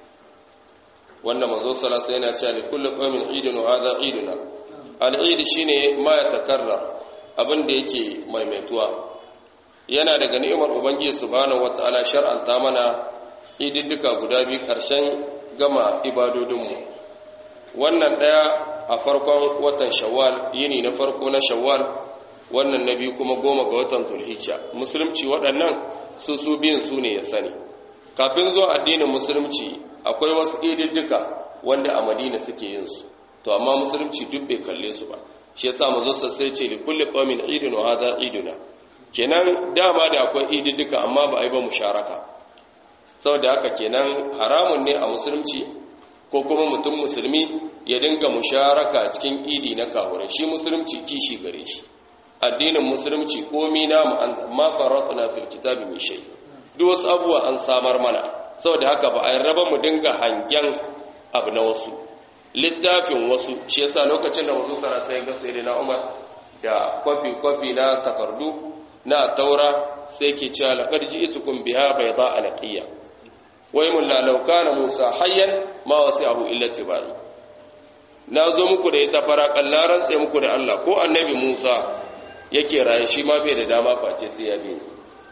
wanda manzo sallallahu alaihi wasallam yana cewa li kulli qawmin idun wa hadha iduna al'idi shi ne ma ya takarra abin da yake maimaituwa yana daga ni'imar ubangiji subhanahu wata'ala shar'anta mana ididdika guda biyu ƙarshen gama ibadodinmu wannan ɗaya a farkon watan shawwal yini na farko na shawwal wannan na biyu kuma goma ga watan zulhijja musulunci waɗannan su su biyun su ne ya sani kafin zuwa addinin musulunci akwai wasu ididdika wanda a madina suke yin su to amma musulunci duk bai kalle su ba shi yasa manzo sai ce li kulli qaumin idun wa hadha iduna kenan dama da akwai idi duka amma ba a yi ba musharaka saboda haka kenan haramun ne a musulunci ko kuma mutum musulmi ya dinga musharaka cikin idi na kafirai shi musulunci kishi gare shi addinin musulunci komai na ma faratna fil kitabi min shay duk wasu abuwa an samar mana saboda haka ba a raba mu dinga hangen abu na wasu littafin wasu shi yasa lokacin da wasu sara sai ga sayyidina Umar da kwafi kwafi na takardu na taura sai ke cewa laqad ji'tukum biha bayda alqiya wa yamul la law kana Musa hayyan ma wasi'ahu illa tibai nazo muku da ita fara kallaran sai muku da Allah ko annabi Musa yake raye shi ma bai da dama face sai ya bi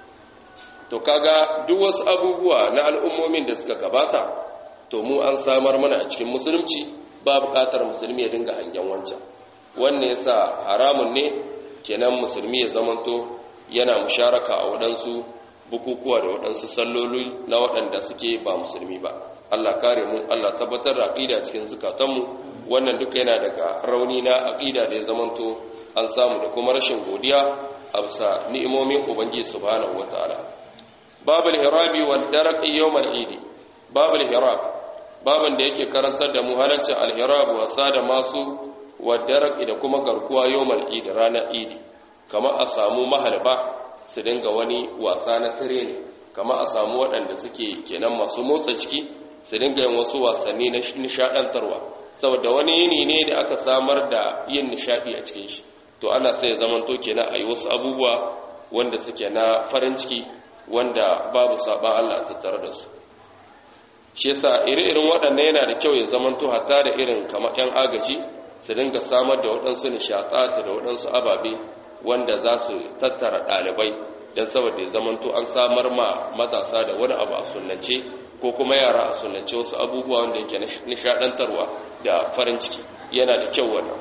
to kaga duk wasu abubuwa na al'ummomin da suka gabata to mu an samar mana a cikin musulunci ba buƙatar musulmi ya dinga hangen wancan wannan yasa haramun ne kenan musulmi ya zamanto yana musharaka a waɗansu bukukuwa da waɗansu salloli na waɗanda suke ba musulmi ba Allah kare mu Allah tabbatar da aqida cikin zukatanmu wannan duka yana daga rauni na aqida da ya zamanto an samu da kuma rashin godiya a bisa ni'imomin ubangiji subhanahu wataala babul hirabi wal daraqi yawmal idi babul hirab baban da yake karantar da mu halaccin alhirab wasa da masu wadarak da kuma garkuwa yawmal idi ranar idi kamar a samu mahalba su dinga wani wasa na training kamar a samu waɗanda suke kenan masu motsa jiki su dinga yin wasu wasanni na nishadantarwa saboda wani yini ne da aka samar da yin nishadi a cikin shi to ana sai zaman to kenan ayi wasu abubuwa wanda suke na farin ciki wanda babu saban Allah tattare da su shi yasa ire-iren waɗannan yana da kyau ya zaman to hatta da irin kamar ƴan agaji su dinga samar da waɗansu nishaɗata da waɗansu ababe wanda za su tattara ɗalibai don saboda ya zaman to an samar ma matasa da wani abu a sunnance ko kuma yara a sunnance wasu abubuwa wanda yake nishaɗantarwa da farin ciki yana da kyau wannan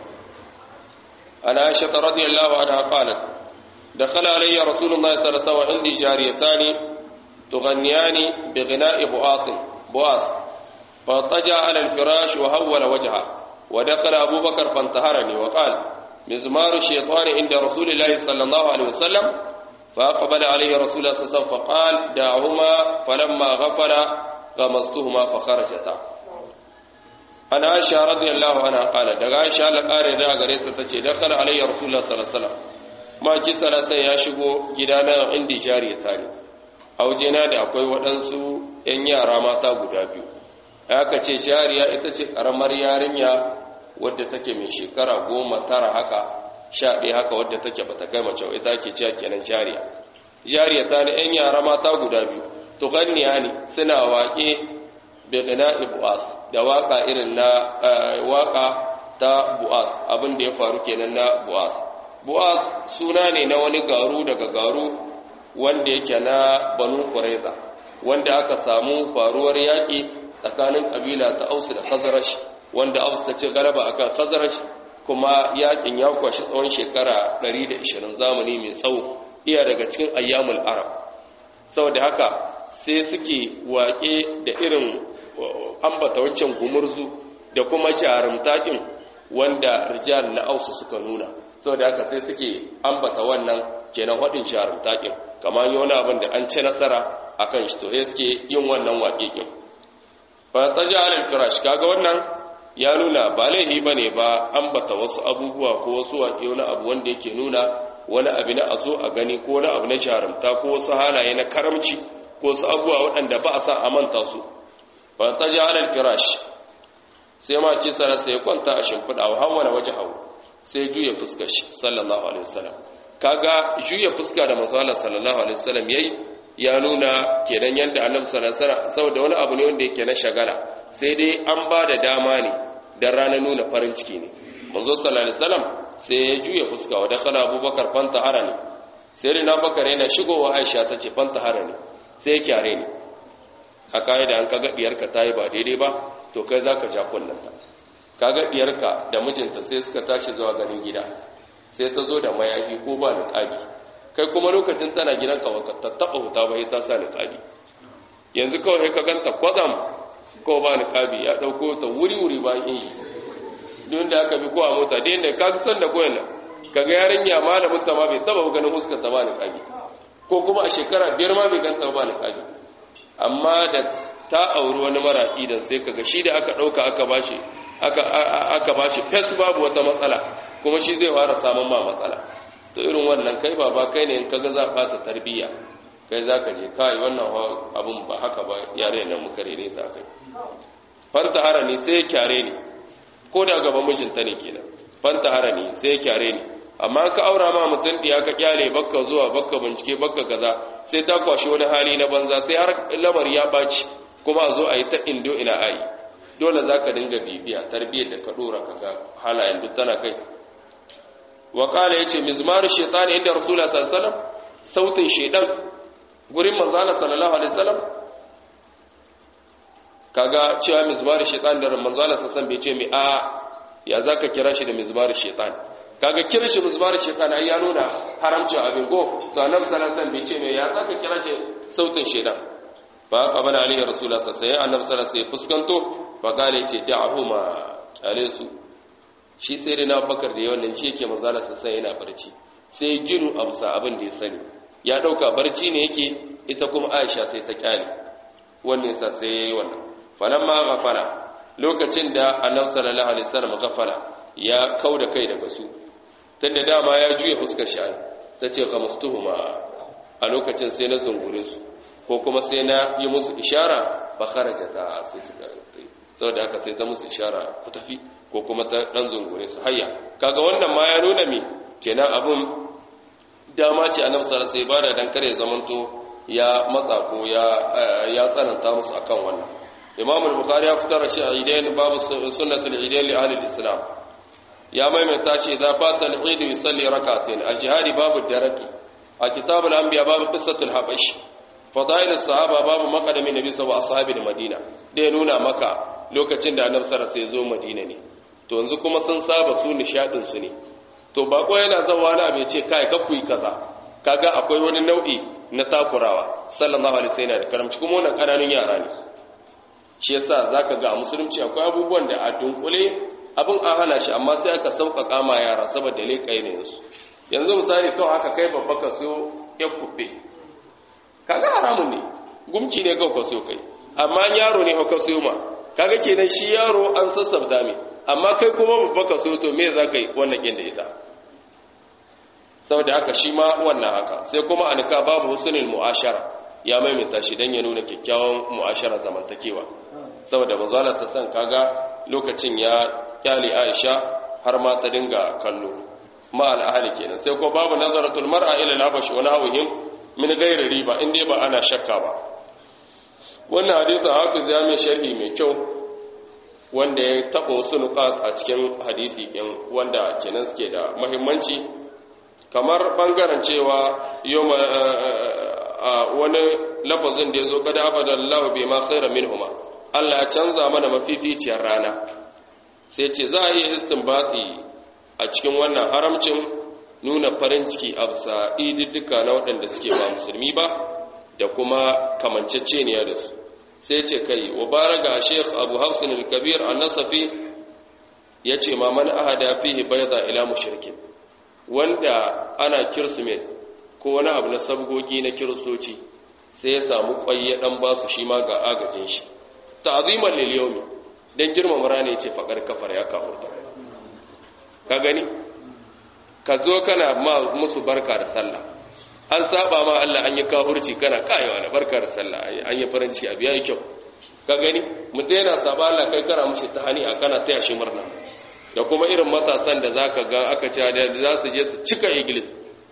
ana aisha radiyallahu anha qalat dakhala alayya rasulullah sallallahu alaihi wasallam indi jariyatani tughanniyani bi ghina'i bu'as bu'as فاضطجع على الفراش وهول وجهه ودخل أبو بكر فانتهرني وقال مزمار الشيطان عند رسول الله صلى الله عليه وسلم فأقبل عليه رسول الله صلى الله عليه وسلم فقال دعهما فلما غفل غمزتهما فخرجتا أنا عائشة رضي الله عنها قال دعا عائشة لقاري دا غريت تتشي دخل عليه رسول الله صلى الله عليه وسلم ما جسر سياشقو جدانا عندي جاريتاني أو جنا da akwai waɗansu ‘yan yara mata guda biyu aka ce jariya ita ce ƙaramar yarinya wadda take mai shekara goma tara haka sha ɗaya haka wadda take bata kai mace ita ke cewa kenan jariya jariya ta ne ‘yan yara mata guda biyu to ganniya ne suna waƙe bi ghina'i bu'as da waƙa irin na waƙa ta bu'as abin da ya faru kenan na bu'as bu'as suna ne na wani garu daga garu wanda yake na banu qurayza wanda aka samu faruwar yaƙi tsakanin kabila ta Aus da Khazraj wanda Aus ta ce galaba akan Khazraj kuma yakin ya kwashi tsawon shekara ɗari da ishirin zamani mai tsawo iya daga cikin ayyamul arab saboda haka sai suke waƙe da irin ambata wancan gumurzu da kuma jarumtakin wanda rijal na Aus suka nuna saboda haka sai suke ambata wannan kenan wadin jarumtakin kamar yana abin da an ci nasara akan shi to sai suke yin wannan waƙe kin fa taja alal firash kaga wannan ya nuna ba laifi bane ba ambata wasu abubuwa ko wasu waƙe wani abu wanda yake nuna wani abu na azo a gani ko wani abu na jarumta ko wasu halaye na karamci ko wasu abubuwa waɗanda ba a san a manta su fa taja alal firash sai ma ci sara sai kwanta a shimfiɗa wa hawala wajhahu sai juya fuskar shi sallallahu alaihi wasallam kaga juya fuska da manzo Allah sallallahu alaihi wasallam yayi ya nuna kenan yanda annabi sallallahu alaihi wasallam saboda wani abu ne wanda yake na shagala sai dai an ba da dama ne dan ranar nuna farin ciki ne manzo sallallahu alaihi wasallam sai ya juya fuska wa dakhala abubakar fanta harani sai rina bakar yana shigowa aisha tace fanta harani sai ya kyare ni a kaida an kaga diyarka tayi ba daidai ba to kai zaka ja kullanta kaga diyarka da mijinta sai suka tashi zuwa ganin gida sai ta zo da mayafi ko ba niqabi kai kuma lokacin tana gidanka ba ta taba huta ba ta sa niqabi yanzu kawai ka ganta kwatsam ko ba niqabi ya dauko ta wuri-wuri ba in yi don da aka bi ko a mota da yanda ka san da koyan kaga yarinya malamin ta ma bai taba ganin huskar ta ba niqabi ko kuma a shekara biyar ma bai ganta ba niqabi amma da ta auri wani mara idan sai kaga shi da aka dauka aka bashi aka aka bashi fes babu wata matsala kuma shi zai fara samun ma matsala to irin wannan kai baba kai ne in kaga za ka ta tarbiyya kai zaka je kai wannan abun ba haka ba yare nan muka rene ta kai fanta harani sai kyare ni ko da gaban mijinta ne kenan fanta harani sai kyare ni amma ka aura ma mutun diya ka kyale bakka zuwa bakka bincike bakka kaza sai ta kwashi wani hali na banza sai har lamar ya baci kuma a zo a yi ta indo ina ai dole zaka dinga bibiya tarbiyyar da ka dora kaga halayen duk tana kai wa qala yace mizmaru shaytan inda rasulullah sallallahu alaihi wasallam sautin shaydan gurin manzo Allah sallallahu alaihi wasallam kaga cewa mizmaru shaytan da manzo Allah sallallahu alaihi wasallam bai ce mi a ya zaka kira shi da mizmaru shaytan kaga kira shi mizmaru shaytan ai ya nuna haramcin abin go to annabi sallallahu alaihi wasallam bai ce mi ya zaka kira shi sautin shaydan fa qabala alaihi rasulullah sallallahu alaihi wasallam annabi sallallahu alaihi wasallam fuskanto fa kale ce da'ahuma alaisu shi sai da na bakar da yawan nan shi yake manzala sassan yana barci sai ginu amsa abin da ya sani ya dauka barci ne yake ita kuma aisha sai ta kyale wannan sa sai yayi wannan falamma ghafala lokacin da annabi sallallahu alaihi wasallam ghafala ya kauda kai daga su tunda dama ya juye fuskar shi tace qamastuhuma a lokacin sai na zungure su ko kuma sai na yi musu ishara fa kharajata sai suka saboda haka sai ta musu ishara ku tafi ko kuma ta dan zungure su hayya kaga wannan ma ya nuna me kenan abun dama ce annabi sallallahu alaihi wasallam sai bada dan kare zamanto ya matsa ko ya ya tsananta musu akan wannan imam al-bukhari ya fitar shi a idain babu sunnatul idain li ahli al-islam ya maimaita shi idza fata al-eid yusalli rak'atayn al-jihadi babu daraki a kitab al-anbiya babu qissatul habash fadail as-sahaba babu maqdami nabi sallallahu alaihi wasallam madina da ya nuna maka lokacin da annabi sallallahu alaihi wasallam ya zo madina ne to yanzu kuma sun saba su nishadin su ne to bako yana zawa na abe ce kai ka kuyi kaza kaga akwai wani nau'i na takurawa sallallahu alaihi wasallam da karamci kuma wannan kananun yara ne shi yasa zaka ga a musulunci akwai abubuwan da a dunkule abin an hana shi amma sai aka sauƙaƙa ma yara saboda leƙai ne su yanzu misali kawai haka kai babba ka so ya kufe kaga haramun ne gumki ne kawai ka so kai amma yaro ne ka so ma kaga kenan shi yaro an sassabta me amma kai kuma babba ka so to me za ka yi wannan kin da ita saboda haka shi ma wannan haka sai kuma anika babu husnul mu'ashara ya maimaita shi dan ya nuna kyakkyawan mu'ashara zamantakewa saboda manzala sassan kaga lokacin ya kyali Aisha har ma ta dinga kallo ma al-ahli kenan sai ko babu nazaratul mar'a ila al-habash wa nahwihim min ghairi riba inde ba ana shakka ba wannan hadisi haka ya mai sharhi mai kyau wanda ya taba wasu nuqat a cikin hadisi din wanda kenan suke da muhimmanci kamar bangaren cewa yawma wani lafazin da yazo kada abadallahu bima khayra minhuma Allah ya canza mana mafificiyar rana sai ce za a iya istinbati a cikin wannan haramcin nuna farin ciki a bisa ididdika na waɗanda suke ba musulmi ba da kuma kamanceceniya da su sai ce kai wa baraga Sheikh Abu Hafsin al-Kabir an-Nasafi yace ma man ahada fihi bayda ila mushrikin wanda ana kirsimet ko wani abu na sabgogi na kiristoci sai ya samu ƙwayya dan basu shi ma ga agajin shi ta'ziman lil yawmi dan girmama rana yace fakar kafar ya kafurta ka gani ka zo kana ma musu barka da sallah an saba ma Allah an yi kafurci kana kayewa na barka da sallah an yi faranci abu yayi kyau ka gani mutum yana saba Allah kai kana mushi ta hani a kana taya shi murna da kuma irin matasan da zaka ga aka ce da za su je su cika iglis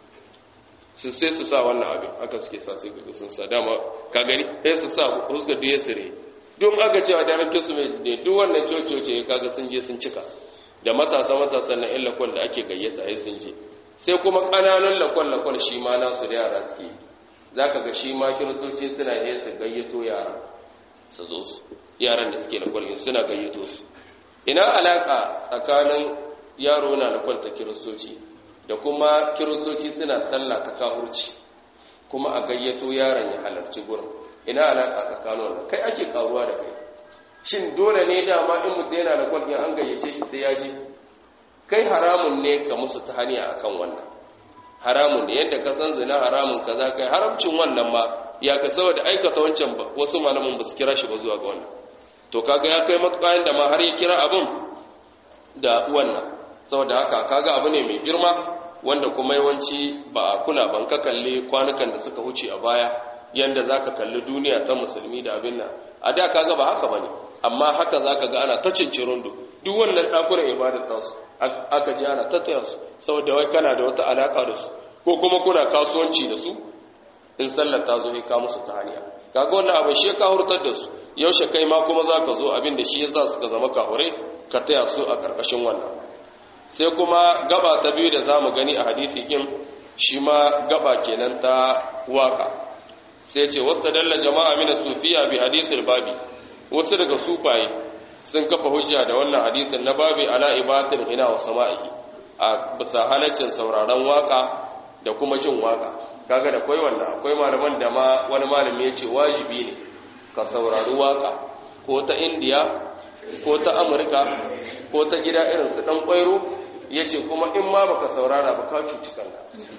su sai su sa wannan abin aka suke sa sai ga sun sa dama ka gani sai su sa huska da yasire duk aka cewa da ranke su mai duk wannan cococe kaga sun je sun cika da matasa matasan na illa kwal da ake gayyata ai sun je sai kuma kananun lakwal lakwal shi ma nasu da yara suke zaka ga shi ma kiristoci suna yi su gayyato yara su zo su yaran da suke lakwal suna gayyato su ina alaka tsakanin yaro na lakwal ta kiristoci da kuma kiristoci suna sallah ta kafurci kuma a gayyato yaron ya halarci gurin ina alaka tsakanin wannan kai ake karuwa da kai shin dole ne dama in mutum yana da kwalgin an gayyace shi sai ya je kai haramun ne ka musu ta haniya akan wannan haramun ne yadda ka san zina haramun kaza kai haramcin wannan ma ya ka saboda aikata wancan wasu malaman ba su kira shi ba zuwa ga wannan to kaga ya kai matsayin da ma har ya kira abin da wannan saboda haka kaga abu ne mai girma wanda kuma yawanci ba a kula ban ka kalli kwanukan da suka wuce a baya yanda zaka kalli duniya ta musulmi da abin nan a da kaga ba haka bane amma haka zaka ga ana ta cincirundo duk wannan dakuran ibadar ta su aka ji ana ta taya su saboda wai kana da wata alaka da su ko kuma kuna kasuwanci da su in sallar ta zo ka musu ta haniya kaga wannan abin shi ka hurtar da su yaushe kai ma kuma zaka zo abin da shi yasa suka zama kahure ka taya su a karkashin wannan sai kuma gaba ta biyu da zamu gani a hadisi kin shi ma gaba kenan ta waka sai ce wastadalla jama'a min as-sufiya bi hadithil babi wasu daga sufaye sun kafa hujja da wannan hadisin na babi ala ibatil ina wa sama'i a bisa halaccin sauraron waka da kuma jin waka kaga da koi wannan akwai malaman da ma wani malami ya ce wajibi ne ka saurari waka ko ta indiya ko ta amurka ko ta gida irin su dan kwairo yace kuma in ma baka saurara ba ka cuci kanka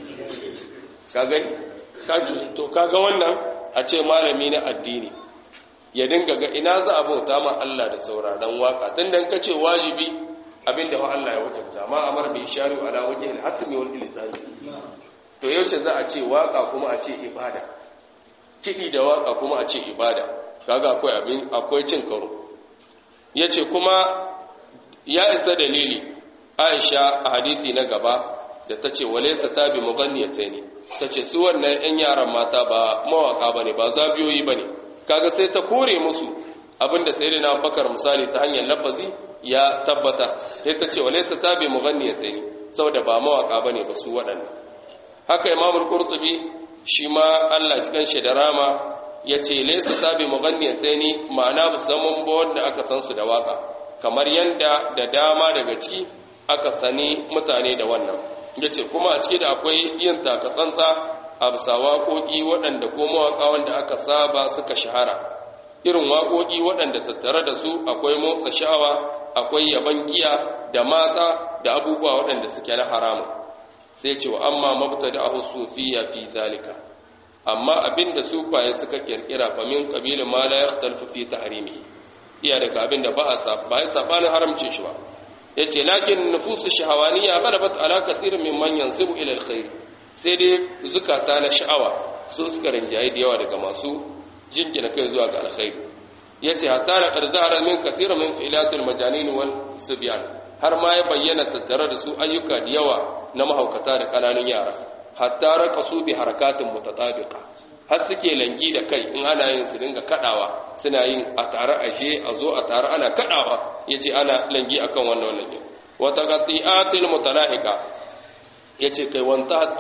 ka gani ka cuci to kaga wannan a ce malami na addini ya dinga ga ina za a bauta ma Allah da sauraron waka tun dan kace wajibi abinda wa Allah ya wajabta ma amar bi shari'u ala wajhi al-hasmi wal ilzam to yaushe za a ce waka kuma a ce ibada kiɗi da waka kuma a ce ibada kaga akwai abin akwai cin karo yace kuma ya isa dalili Aisha a hadisi na gaba da tace walaysa tabi mughanniyataini tace su wannan ƴan yaran mata ba mawaka bane ba zabiyoyi bane kaga sai ta kore musu abinda sayyidina Abubakar misali ta hanyar lafazi ya tabbata sai ta ce walaysa tabi mughanniyataini saboda ba mawaka bane ba su waɗannan haka Imam al-Qurtubi shi ma Allah cikin shi da rama yace laysa tabi mughanniyataini ma'ana musamman ba wanda aka san su da waka kamar yanda da dama daga ciki aka sani mutane da wannan yace kuma a ciki da akwai yin takatsantsa a bisa waƙoƙi waɗanda ko mawaƙa wanda aka saba suka shahara irin waƙoƙi waɗanda tattare da su akwai motsa sha'awa akwai yaban giya da mata da abubuwa waɗanda suke na haramun sai ce wa amma mabtada'ahu sufiya fi zalika amma abinda sufaye suka kirkira fa min qabil ma la yaxtalifu fi tahrimi iya daga abinda ba a sa ba ya sabanin haramcin shi ba yace lakin nufusu shahawaniya ghalabat ala kathirin mimman yansibu ila alkhair sai dai zukata na sha'awa su suka rinjaye da yawa daga masu jingina kai zuwa ga alkhairi yace hatta la qarzara min kathirin min filatil majanin wal subyan har ma ya bayyana tattare da su ayyuka da yawa na mahaukata da kananun yara hatta raqasu bi harakatin mutatabiqa har suke langi da kai in ana yin su dinga kadawa suna yin a tare ashe a zo a tare ana kadawa yace ana langi akan wannan langi wa taqati'atil mutalahika yace kai wanta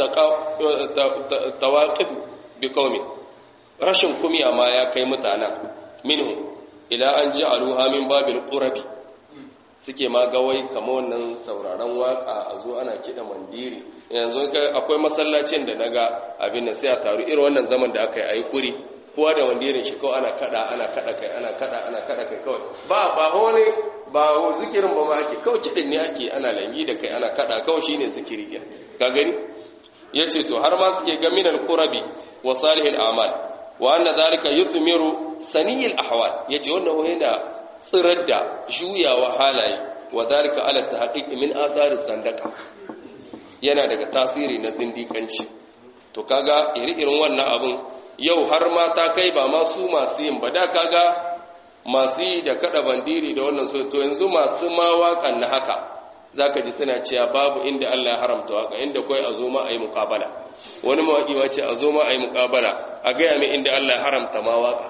tawaqif bi qaumi rashin kumiya ma ya kai mutanen minhu ila an ja'aluha min babil qurabi suke ma gawai kamar wannan sauraron waka a zo ana kida mandiri yanzu akwai masallacin da naga abin nan sai a taru irin wannan zaman da aka yi ayi kuri kowa da mandirin shi kawai ana kada ana kada kai ana kada ana kada kai kawai ba ba wani ba zikirin ba ma ake kawai kidin ne ake ana langi da kai ana kada kawai shine zikiri ya ka gani yace to har ma suke ga minal qurabi wa salihil a'mal wa anna zalika yusmiru saniyil ahwal yace wannan yana tsirar da juyawa halaye wa zalika ala tahqiq min athari sandaka yana daga tasiri na zindikanci to kaga iri-irin wannan abun yau har ma ta kai ba ma su masu yin ba da kaga masu yi da kada bandiri da wannan so to yanzu masu ma wakan na haka zaka ji suna cewa babu inda Allah ya haramta waka inda kai a zo ma ayi muqabala wani mawaki wace a zo ma ayi muqabala a ga mai inda Allah ya haramta ma waka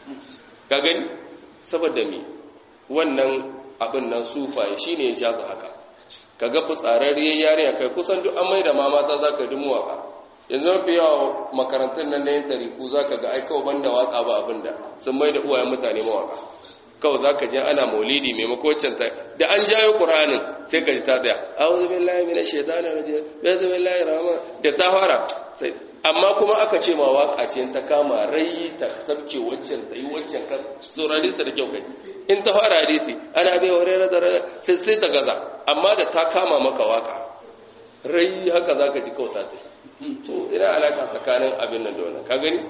ka gani saboda me wannan abin nan sufaye shine ya jaza haka kaga fitsararriyar yarinya kai kusan duk an maida ma mata zaka dumu waka yanzu mafi yawa makarantun nan na yin tariku zaka ga ai kawai banda waka ba abinda sun maida uwayen mutane mawaka kawai zaka ji ana maulidi maimakon ta da an jayo qur'anin sai ka ji ta tsaya a'udhu billahi minash shaitanir rajim bismillahir rahman da ta fara sai amma kuma aka ce ma waka ce ta kama rai ta sabke waccan ta yi waccan ka saurare ta da kyau kai in ta fara hadisi ana bai hore da sai sai ta gaza amma da ta kama maka waka rai haka zaka ji kauta ta to ina alaka tsakanin abin nan da wannan ka gani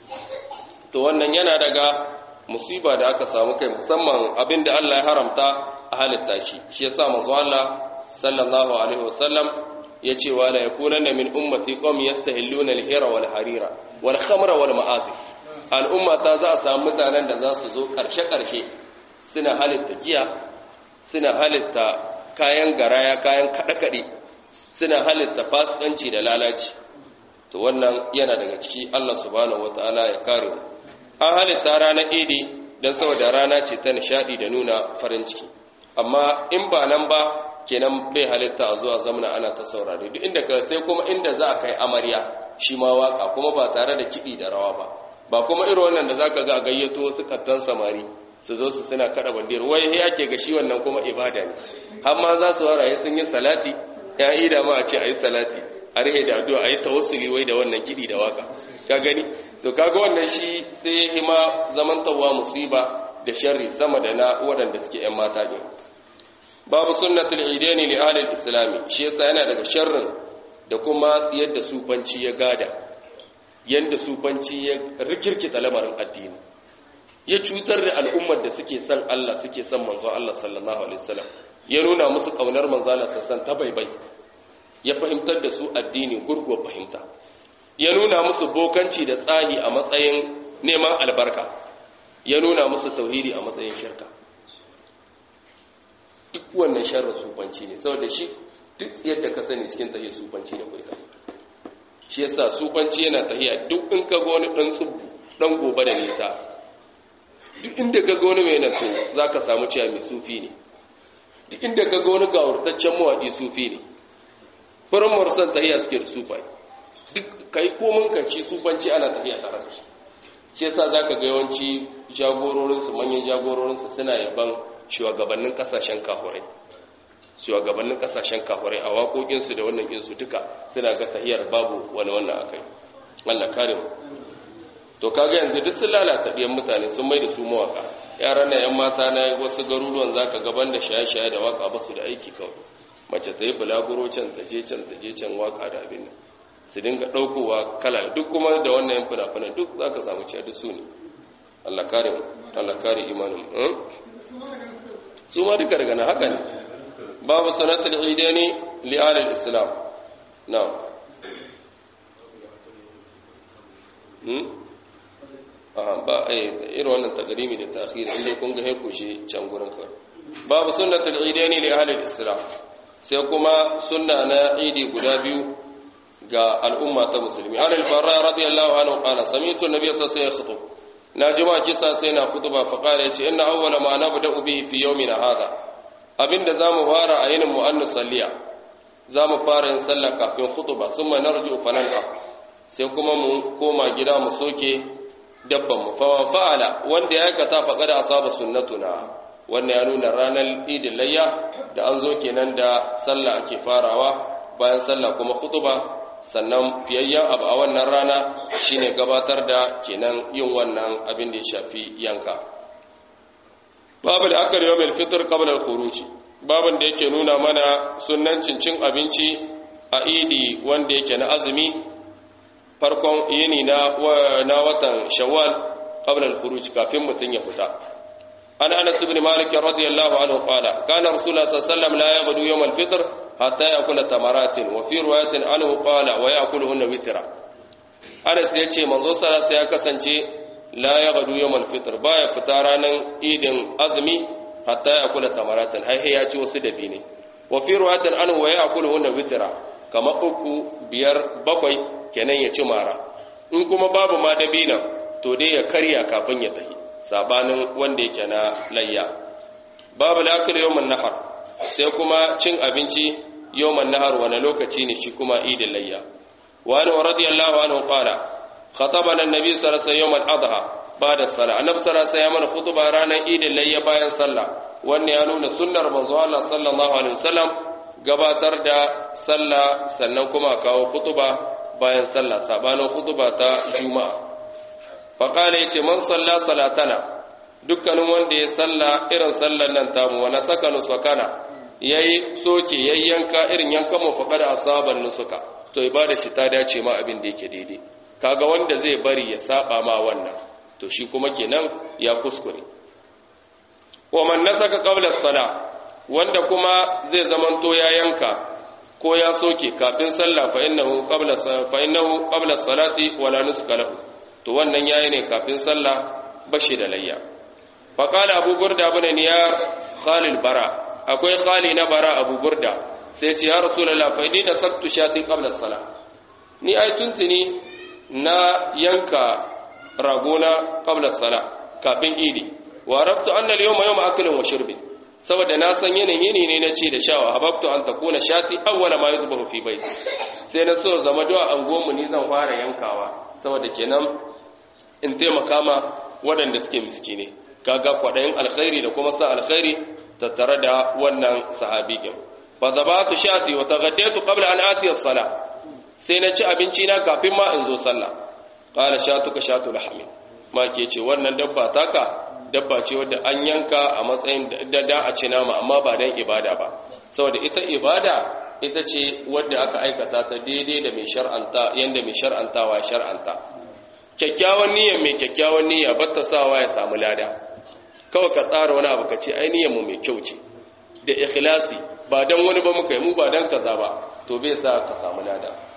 to wannan yana daga musiba da aka samu kai musamman abin da Allah ya haramta a halitta shi shi yasa manzo Allah sallallahu alaihi wasallam yace wala yakunanna min ummati qawm yastahilluna al-hira wal harira wal khamra wal ma'azif al-umma ta za a samu mutanen da za su zo karshe karshe suna halitta giya suna halitta kayan garaya kayan kada kade suna halitta fasikanci da lalaci to wannan yana daga ciki Allah subhanahu wataala ya kare mu an halitta ranar idi dan saboda rana ce ta nishadi da nuna farin ciki amma in ba nan ba kenan bai halitta a zuwa zamana ana ta saurare duk inda ka sai kuma inda za a kai amarya shi ma waka kuma ba tare da kiɗi da rawa ba ba kuma irin wannan da zaka ga a gayyato wasu kattan samari su zo su suna kada bandir wai ya ke ga shi wannan kuma ibada ne har ma za su waraye sun yi salati ya ida ma a ce ayi salati a rihe da addu'a ayi tawassuli wai da wannan kiɗi da waka ka gani to kaga wannan shi sai hima zamantawa musiba da sharri sama da na waɗanda suke ƴan mata ne babu sunnatul idaini li ahli al-islami shi yasa yana daga sharrin da kuma yadda sufanci ya gada yanda sufanci ya rikirkita lamarin addini ya cutar da al'ummar da suke son Allah suke son manzo Allah sallallahu alaihi wasallam ya nuna musu kaunar manzo Allah sallallahu ta baibai ya fahimtar da su addini gurguwar fahimta ya nuna musu bokanci da tsahi a matsayin neman albarka, ya nuna musu tauhidi a matsayin shirka. Duk wannan sharrin sufanci ne, saboda shi duk yadda ka sani cikin tahiyar sufanci da kwaita. Shi yasa sufanci yana tahiya duk in ka ga wani dan tsubbu dan gobe da nisa, duk inda ka ga wani mai naso za ka samu cewa mai sufi ne, duk inda ka ga wani gawurtaccen mawaƙi sufi ne. Furin mursan tahiya suke da sufai, duk kai komin kanci sufanci ana tahiya tare da shi. Shi yasa za ka ga yawanci jagororinsu, manyan jagororinsu suna yaban shugabannin kasashen kahurai, shugabannin kasashen kahurai a waƙoƙinsu da wannan ƙinsu duka suna ga tahiyar babu wani wannan akai. Allah kare mu. To kaga yanzu duk sun lalata ɗiyan mutane, sun mai da su mawaka. Yaran na yan mata na wasu garuruwan zaka gaban da shaye-shaye da waka ba su da aiki kawai. Mace ta yi bulaguro can ta je can ta je can waka da abin nan. Su dinga ɗaukowa kala duk kuma da wannan yan fina-fina duk zaka samu cewa duk su ne. Allah kare mu, Allah kare imanin mu. Su ma duka daga nan haka ne. Babu sanatul idani li alil islam. Na'am. Hmm? Aha, ba irin wannan takrimi da ta'khir inda kun ga haiku shi can gurin ka. Babu sunnatul idaini li ahli al-islam. Sai kuma sunna na idi guda biyu ga al'umma ta musulmi. An al-Farra radiyallahu anhu qala sami'tu an-nabiy sallallahu alaihi wasallam yakhutub. Na jima kisa sai na khutba fa qala yace inna awwala ma nabda'u bihi fi yawmina hadha. Abinda zamu fara a yinin mu an nusalliya. Zamu fara yin sallah kafin khutba, summa narji'u fananqa. Sai kuma mu koma gida mu soke dabban mu fa fa'ala wanda ya aikata faqad asaba sunnatuna, wannan ya nuna ranar idin layya da an zo kenan da sallah ake farawa, bayan sallah kuma khutba, sannan fiyayyen abu a wannan rana shine gabatar da kenan yin wannan abin da ya shafi yanka. Babu da akar yawmil fitr qabla al-khuruj, babin da yake nuna mana sunnancin cin abinci a idi wanda yake na azumi farkon yini na na watan Shawwal qabla al-khuruj, kafin mutun ya fita. An Anas ibn Malik radiyallahu anhu qala kana Rasulullah sallallahu alaihi wasallam la yaghdu yawm al-fitr hatta yakula tamaratin, wa fi riwayatin anhu qala wa yakuluhunna witra. Anas yace manzo sallallahu alaihi ya kasance la yaghdu yawm al-fitr, baya fita ranan idin azumi hatta yakula tamaratin, hai ya ci wasu dabine. Wa fi riwayatin anhu wa yakuluhunna witra, kama uku biyar bakwai kenan ya ci mara. In kuma babu ma dabina to dai ya karya kafin ya tafi, sabanin wanda yake na layya. Babu lakal yawman nahar, sai kuma cin abinci yawman nahar wani lokaci ne shi kuma idin layya. Wa anhu radiyallahu anhu qala khatabana an-nabi sallallahu alaihi wasallam yawm al-adha ba'da as-salah. Annabi sallallahu alaihi wasallam khutba ranar idin layya bayan sallah. Wannan ya nuna sunnar manzo Allah sallallahu alaihi wasallam gabatar da sallah sannan kuma kawo khutba bayan sallah, sabanin khutba ta juma'a. Faqala yace man salla salatana, dukkanin wanda ya salla irin sallan nan tamu, wa nasaka nusakana, yayi soke yayyanka irin yankan mu faqada asaban nusuka, to ibada shi ta dace ma abin da yake daidai. Kaga wanda zai bari ya saba ma wannan, to shi kuma kenan ya kuskure. Wa man nasaka qabla as-salah, wanda kuma zai zamanto ya yanka ko ya soke kafin sallah fa innahu qabla fa innahu qabla salati wala nuska lahu, to wannan yayi ne kafin sallah bashi da layya. Fa qala Abu Burda ibn Niyar Khalil Bara, akwai khali na Bara Abu Burda, sai ce ya Rasulullah fa inni nasaktu shati qabla salah, ni ai tuntuni na yanka ragona qabla salah kafin idi, wa araftu anna al-yawma yawma aklin wa shurbin, saboda na san yanayin yini ne na ce da shawa, hababtu an takuna shati awwala ma yuzbahu fi bayt, sai na so zama du'a an gomu ni zan fara yankawa, saboda kenan in taimaka ma waɗanda suke miskine. Kaga kwadayin alkhairi da kuma sa alkhairi tattare da wannan sahabi din. Fa zabatu shati wa taghaddatu qabla an ati as-salah, sai na ci abinci na kafin ma in zo sallah. Qala shatuka shatu lahmi, ma ke ce wannan dabba taka dabba ce wadda an yanka a matsayin da da a ci nama, amma ba dan ibada ba, saboda ita ibada ita ce wadda aka aikata ta daidai da mai shar'anta, yanda mai shar'antawa ya shar'anta. Kyakkyawan niyyar mai kyakkyawan niyya ba ta sawa ya samu lada. Kawai ka tsara wani abu ka ce ai niyyar mu mai kyau ce, da ikhlasi, ba dan wani ba muka yi, mu ba dan kaza ba, to bai sa ka samu lada.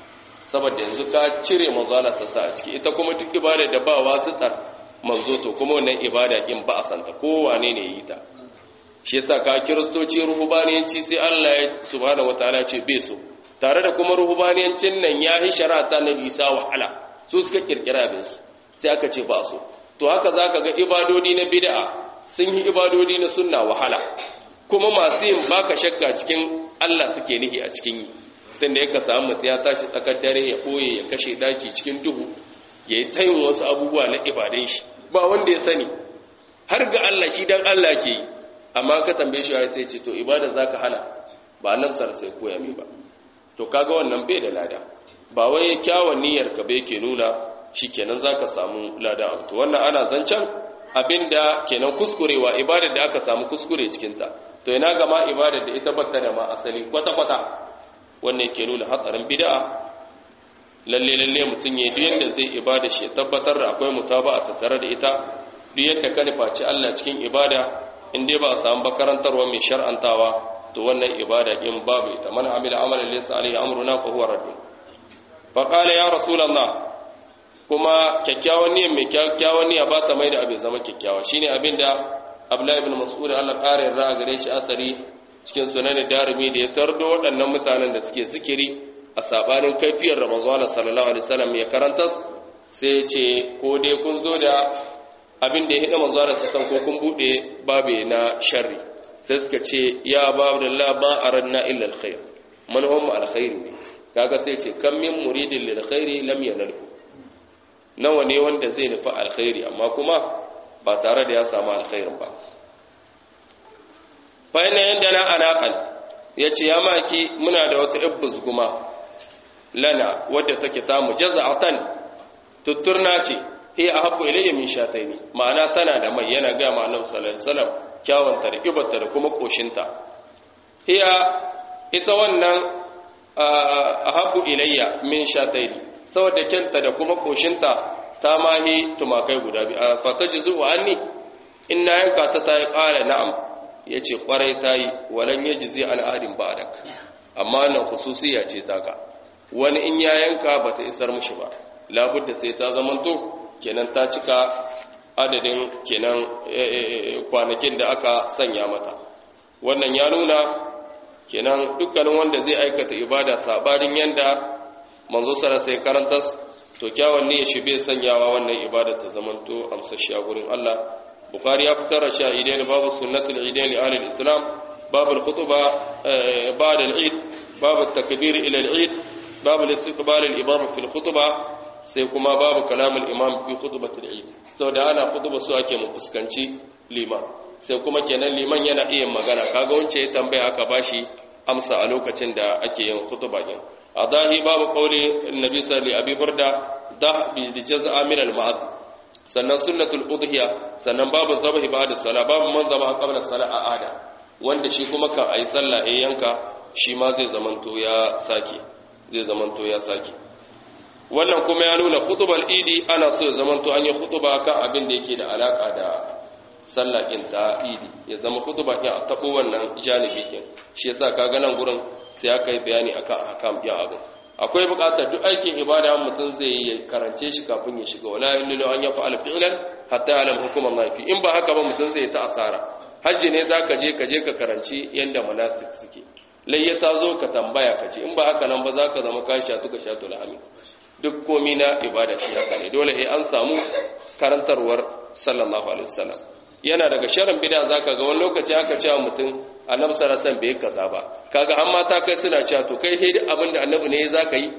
saboda yanzu ka cire manzo Allah sassa a ciki ita kuma duk ibada da ba wasitar manzo to kuma wannan ibada in ba a santa ko wane ne yi ta shi yasa ka kiristoci ruhubaniyanci sai Allah ya subhanahu wataala ce bai so tare da kuma ruhubaniyancin nan ya yi shari'a ta Nabi Isa wahala su suka kirkira bin su sai aka ce ba so to haka zaka ga ibadodi na bid'a sun yi ibadodi na sunna wahala kuma masu yin baka shakka cikin Allah suke nihi a cikin yi tunda yake samu mutum ya tashi tsakar dare ya boye ya kashe daki cikin duhu ya yi tayin wasu abubuwa na ibadan shi ba wanda ya sani har ga Allah shi dan Allah ke yi amma ka tambaye shi sai ce to ibada zaka hana ba nan sar sai koya mi ba to kaga wannan bai da lada ba wai kyawun niyyar ka bai ke nuna shikenan zaka samu lada abu to wannan ana zancan abinda kenan kuskurewa ibadar da aka samu kuskure cikin ta to ina ga ma ibadar da ita batta da ma asali kwata kwata wannan ke nuna hatsarin bid'a lalle lalle mutun yayin duk yanda zai ibada shi tabbatar da akwai mutaba'a tattare da ita duk yadda ka nufaci Allah cikin ibada in dai ba a samu bakarantarwa mai shar'antawa to wannan ibada in babu ita man amila amalan laysa alayhi amruna fa huwa radd fa qala ya rasulullah kuma kyakkyawan niyya mai kyakkyawan niyya ba ta mai da abin zama kyakkyawa shine abinda Abdullah ibn Mas'ud Allah ƙarin ra gare shi asari cikin sunan Darimi da ya tardo waɗannan mutanen da suke zikiri a sabanin kaifiyar Ramadan sallallahu alaihi wasallam ya karanta sai ce ko dai kun zo da abin da ya hida manzo Allah sallallahu ko kun bude babe na sharri sai suka ce ya Abdullah ba aranna illa alkhair man hum alkhair kaga sai ce kam min muridin lil khairi lam yanalhu nawa ne wanda zai nufi alkhairi amma kuma ba tare da ya samu alkhairin ba fa ina yanda na anaqal yace ya maki muna da wata ibbus guma lana wadda take ta mujazzatan tutturna ce hiya ahabbu ilayya min shataini ma'ana tana da mai yana ga ma'anar sallallahu alaihi wasallam kyawun ta da kibarta da kuma koshinta hiya ita wannan ahabbu ilayya min shataini saboda kyanta da kuma koshinta ta mahi tumakai guda biyu a fatajizu anni inna yanka ta tayi qala na'am yace kwarai tayi walan yajzi an ahadin ba'dak amma nan khususiyya ce taka wani in ya yanka bata isar mushi ba labudda sai ta zamanto kenan ta cika adadin kenan kwanakin da aka sanya mata wannan ya nuna kenan dukkanin wanda zai aikata ibada sabarin yanda manzo sara sai karantas to kyawun ne shi bai sanyawa wannan ibada ta zamanto amsashiya gurin Allah bukhari ya fitar da shahidain babu sunnatul idain li ahli al-islam babu al-khutba ba'da al-eid babu at-takbir ila al-eid babu al-istiqbal al-imam fi al-khutba sai kuma babu kalamul imam fi khutbatil eid saboda ana khutba su ake mu fuskanci liman sai kuma kenan liman yana iya magana kaga wance ya tambaya aka bashi amsa a lokacin da ake yin khutba din adahi babu qauli annabi sallallahu alaihi abi burda dah bi jaz'a min al-ma'az sannan sunnatul udhiya sannan babu zabahi ba'da salat babu man zaba qabla salat a ada wanda shi kuma kan ayi sallah eh yanka shi ma zai zamanto ya saki zai zamanto ya saki wannan kuma ya nuna khutbal idi ana so ya zamanto an yi khutba kan abin da yake da alaka da sallah din ta idi ya zama khutba din a tabo wannan janibi din shi yasa kaga nan gurin sai aka yi bayani akan ahkam din abin akwai buƙatar duk aikin ibada mutum zai yi karance shi kafin ya shiga wala illu an yaf'al fi'lan hatta alam hukuman nafi in ba haka ba mutum zai ta asara haji ne zaka je ka je ka karanci yanda manasik suke layya ta zo ka tambaya ka ce in ba haka nan ba zaka zama kashi tuka shatul amin duk komi na ibada shi haka ne dole sai an samu karantarwar sallallahu alaihi wasallam yana daga sharan bid'a zaka ga wani lokaci aka ce mutum annabi sallallahu alaihi wasallam bai kaza ba kaga har mata kai suna cewa to kai he abinda annabi ne zaka yi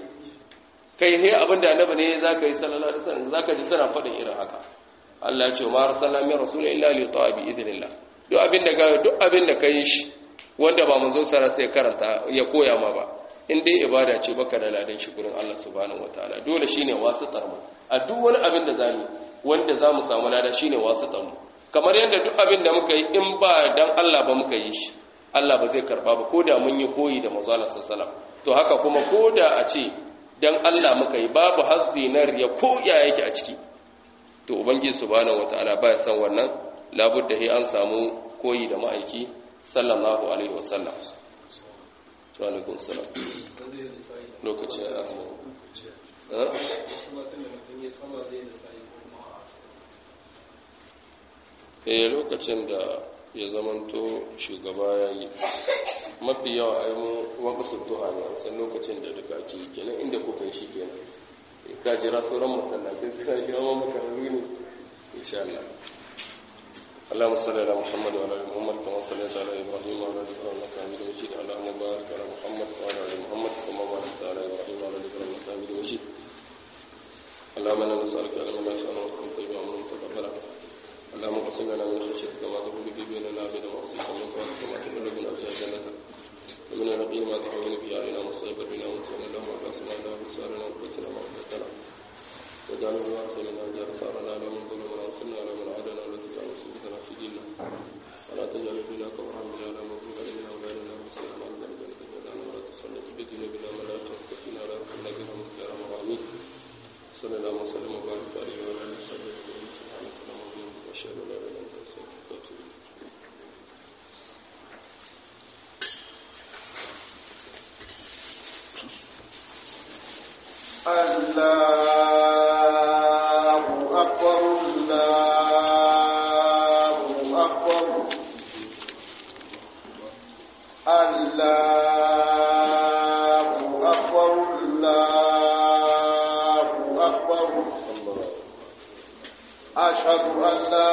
kai he abinda annabi ne zaka yi sallallahu alaihi wasallam zaka ji suna faɗin irin haka Allah ya ce ma arsalna min rasul illa li ta'a bi idnillah duk abinda ga duk abinda kai shi wanda ba manzo sallallahu alaihi karanta ya koya ma ba in dai ibada ce baka da ladan shi gurin Allah subhanahu wataala dole shine wasitar mu a duk wani abin da zamu wanda zamu samu lada shine wasitar mu kamar yadda duk abin da muka yi in ba dan Allah ba muka yi shi Allah ba zai karba ba koda mun yi koyi da manzo Allah sallallahu alaihi wasallam to haka kuma koda a ce dan Allah muka yi babu hazzi na riya ko ya yake a ciki to ubangiji subhanahu wataala ba ya san wannan labudda sai an samu koyi da ma'aiki sallallahu alaihi wasallam alaikum salam lokaci ya eh lokacin da ya zamanto shugaba ya yi mafi yawa a yi mu wakasar duha ne san lokacin da duka ake yi kenan inda kuka yi shi kenan ka jira sauran masallatai suna jira ma makararru ne insha Allah اللهم صل على محمد وعلى ال محمد كما صليت على ابراهيم وعلى ال ابراهيم انك حميد مجيد اللهم بارك على محمد وعلى ال محمد كما باركت على ابراهيم وعلى ال ابراهيم انك حميد مجيد اللهم انا نسالك علما لا يشاء وقتا طيبا ومن متقبلا اللهم اقسم لنا من خشيتك ما تحول به بيننا وبين معصيتك ومن طاعتك ما تبلغنا بها جنتك ومن اليقين ما تحول به علينا مصائب الدنيا ومتعنا اللهم واسمعنا وبصارنا وقوتنا ما احييتنا واجعلنا الوارث منا واجعل ثارنا على من ظلمنا وانصرنا على من عادانا ولا تجعل مصيبتنا في ديننا ولا تجعل فينا كفرا بنا ولا مغفورا لنا ولا لنا مسلما ولا لنا جنتنا ولا تسلط بذنوبنا من لا يخافك فينا ولا يرحمنا برحمتك يا ارحم الراحمين صلى الله وسلم وبارك عليه وعلى اله وصحبه اجمعين سبحانك اللهم وبحمدك اشهد ان لا اله الا انت استغفرك واتوب اليك الله أكبر الله أكبر الله أكبر الله أكبر أشهد أن لا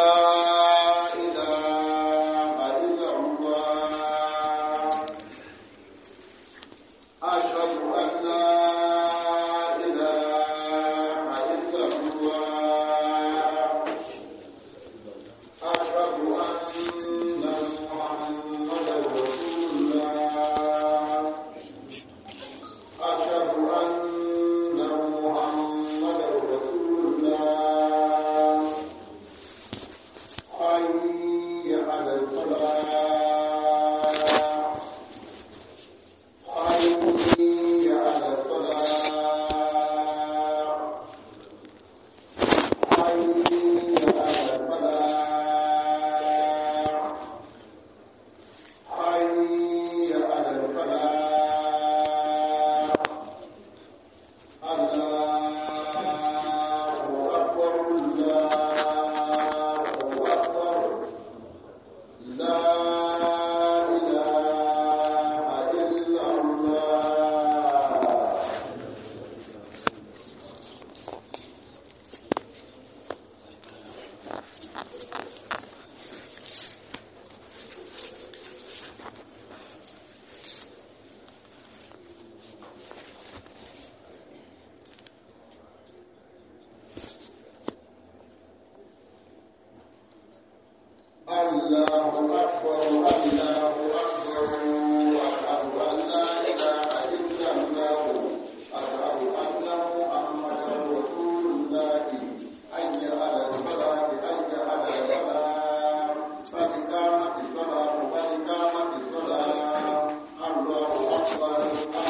إله إلا الله أشهد أن لا الله أكبر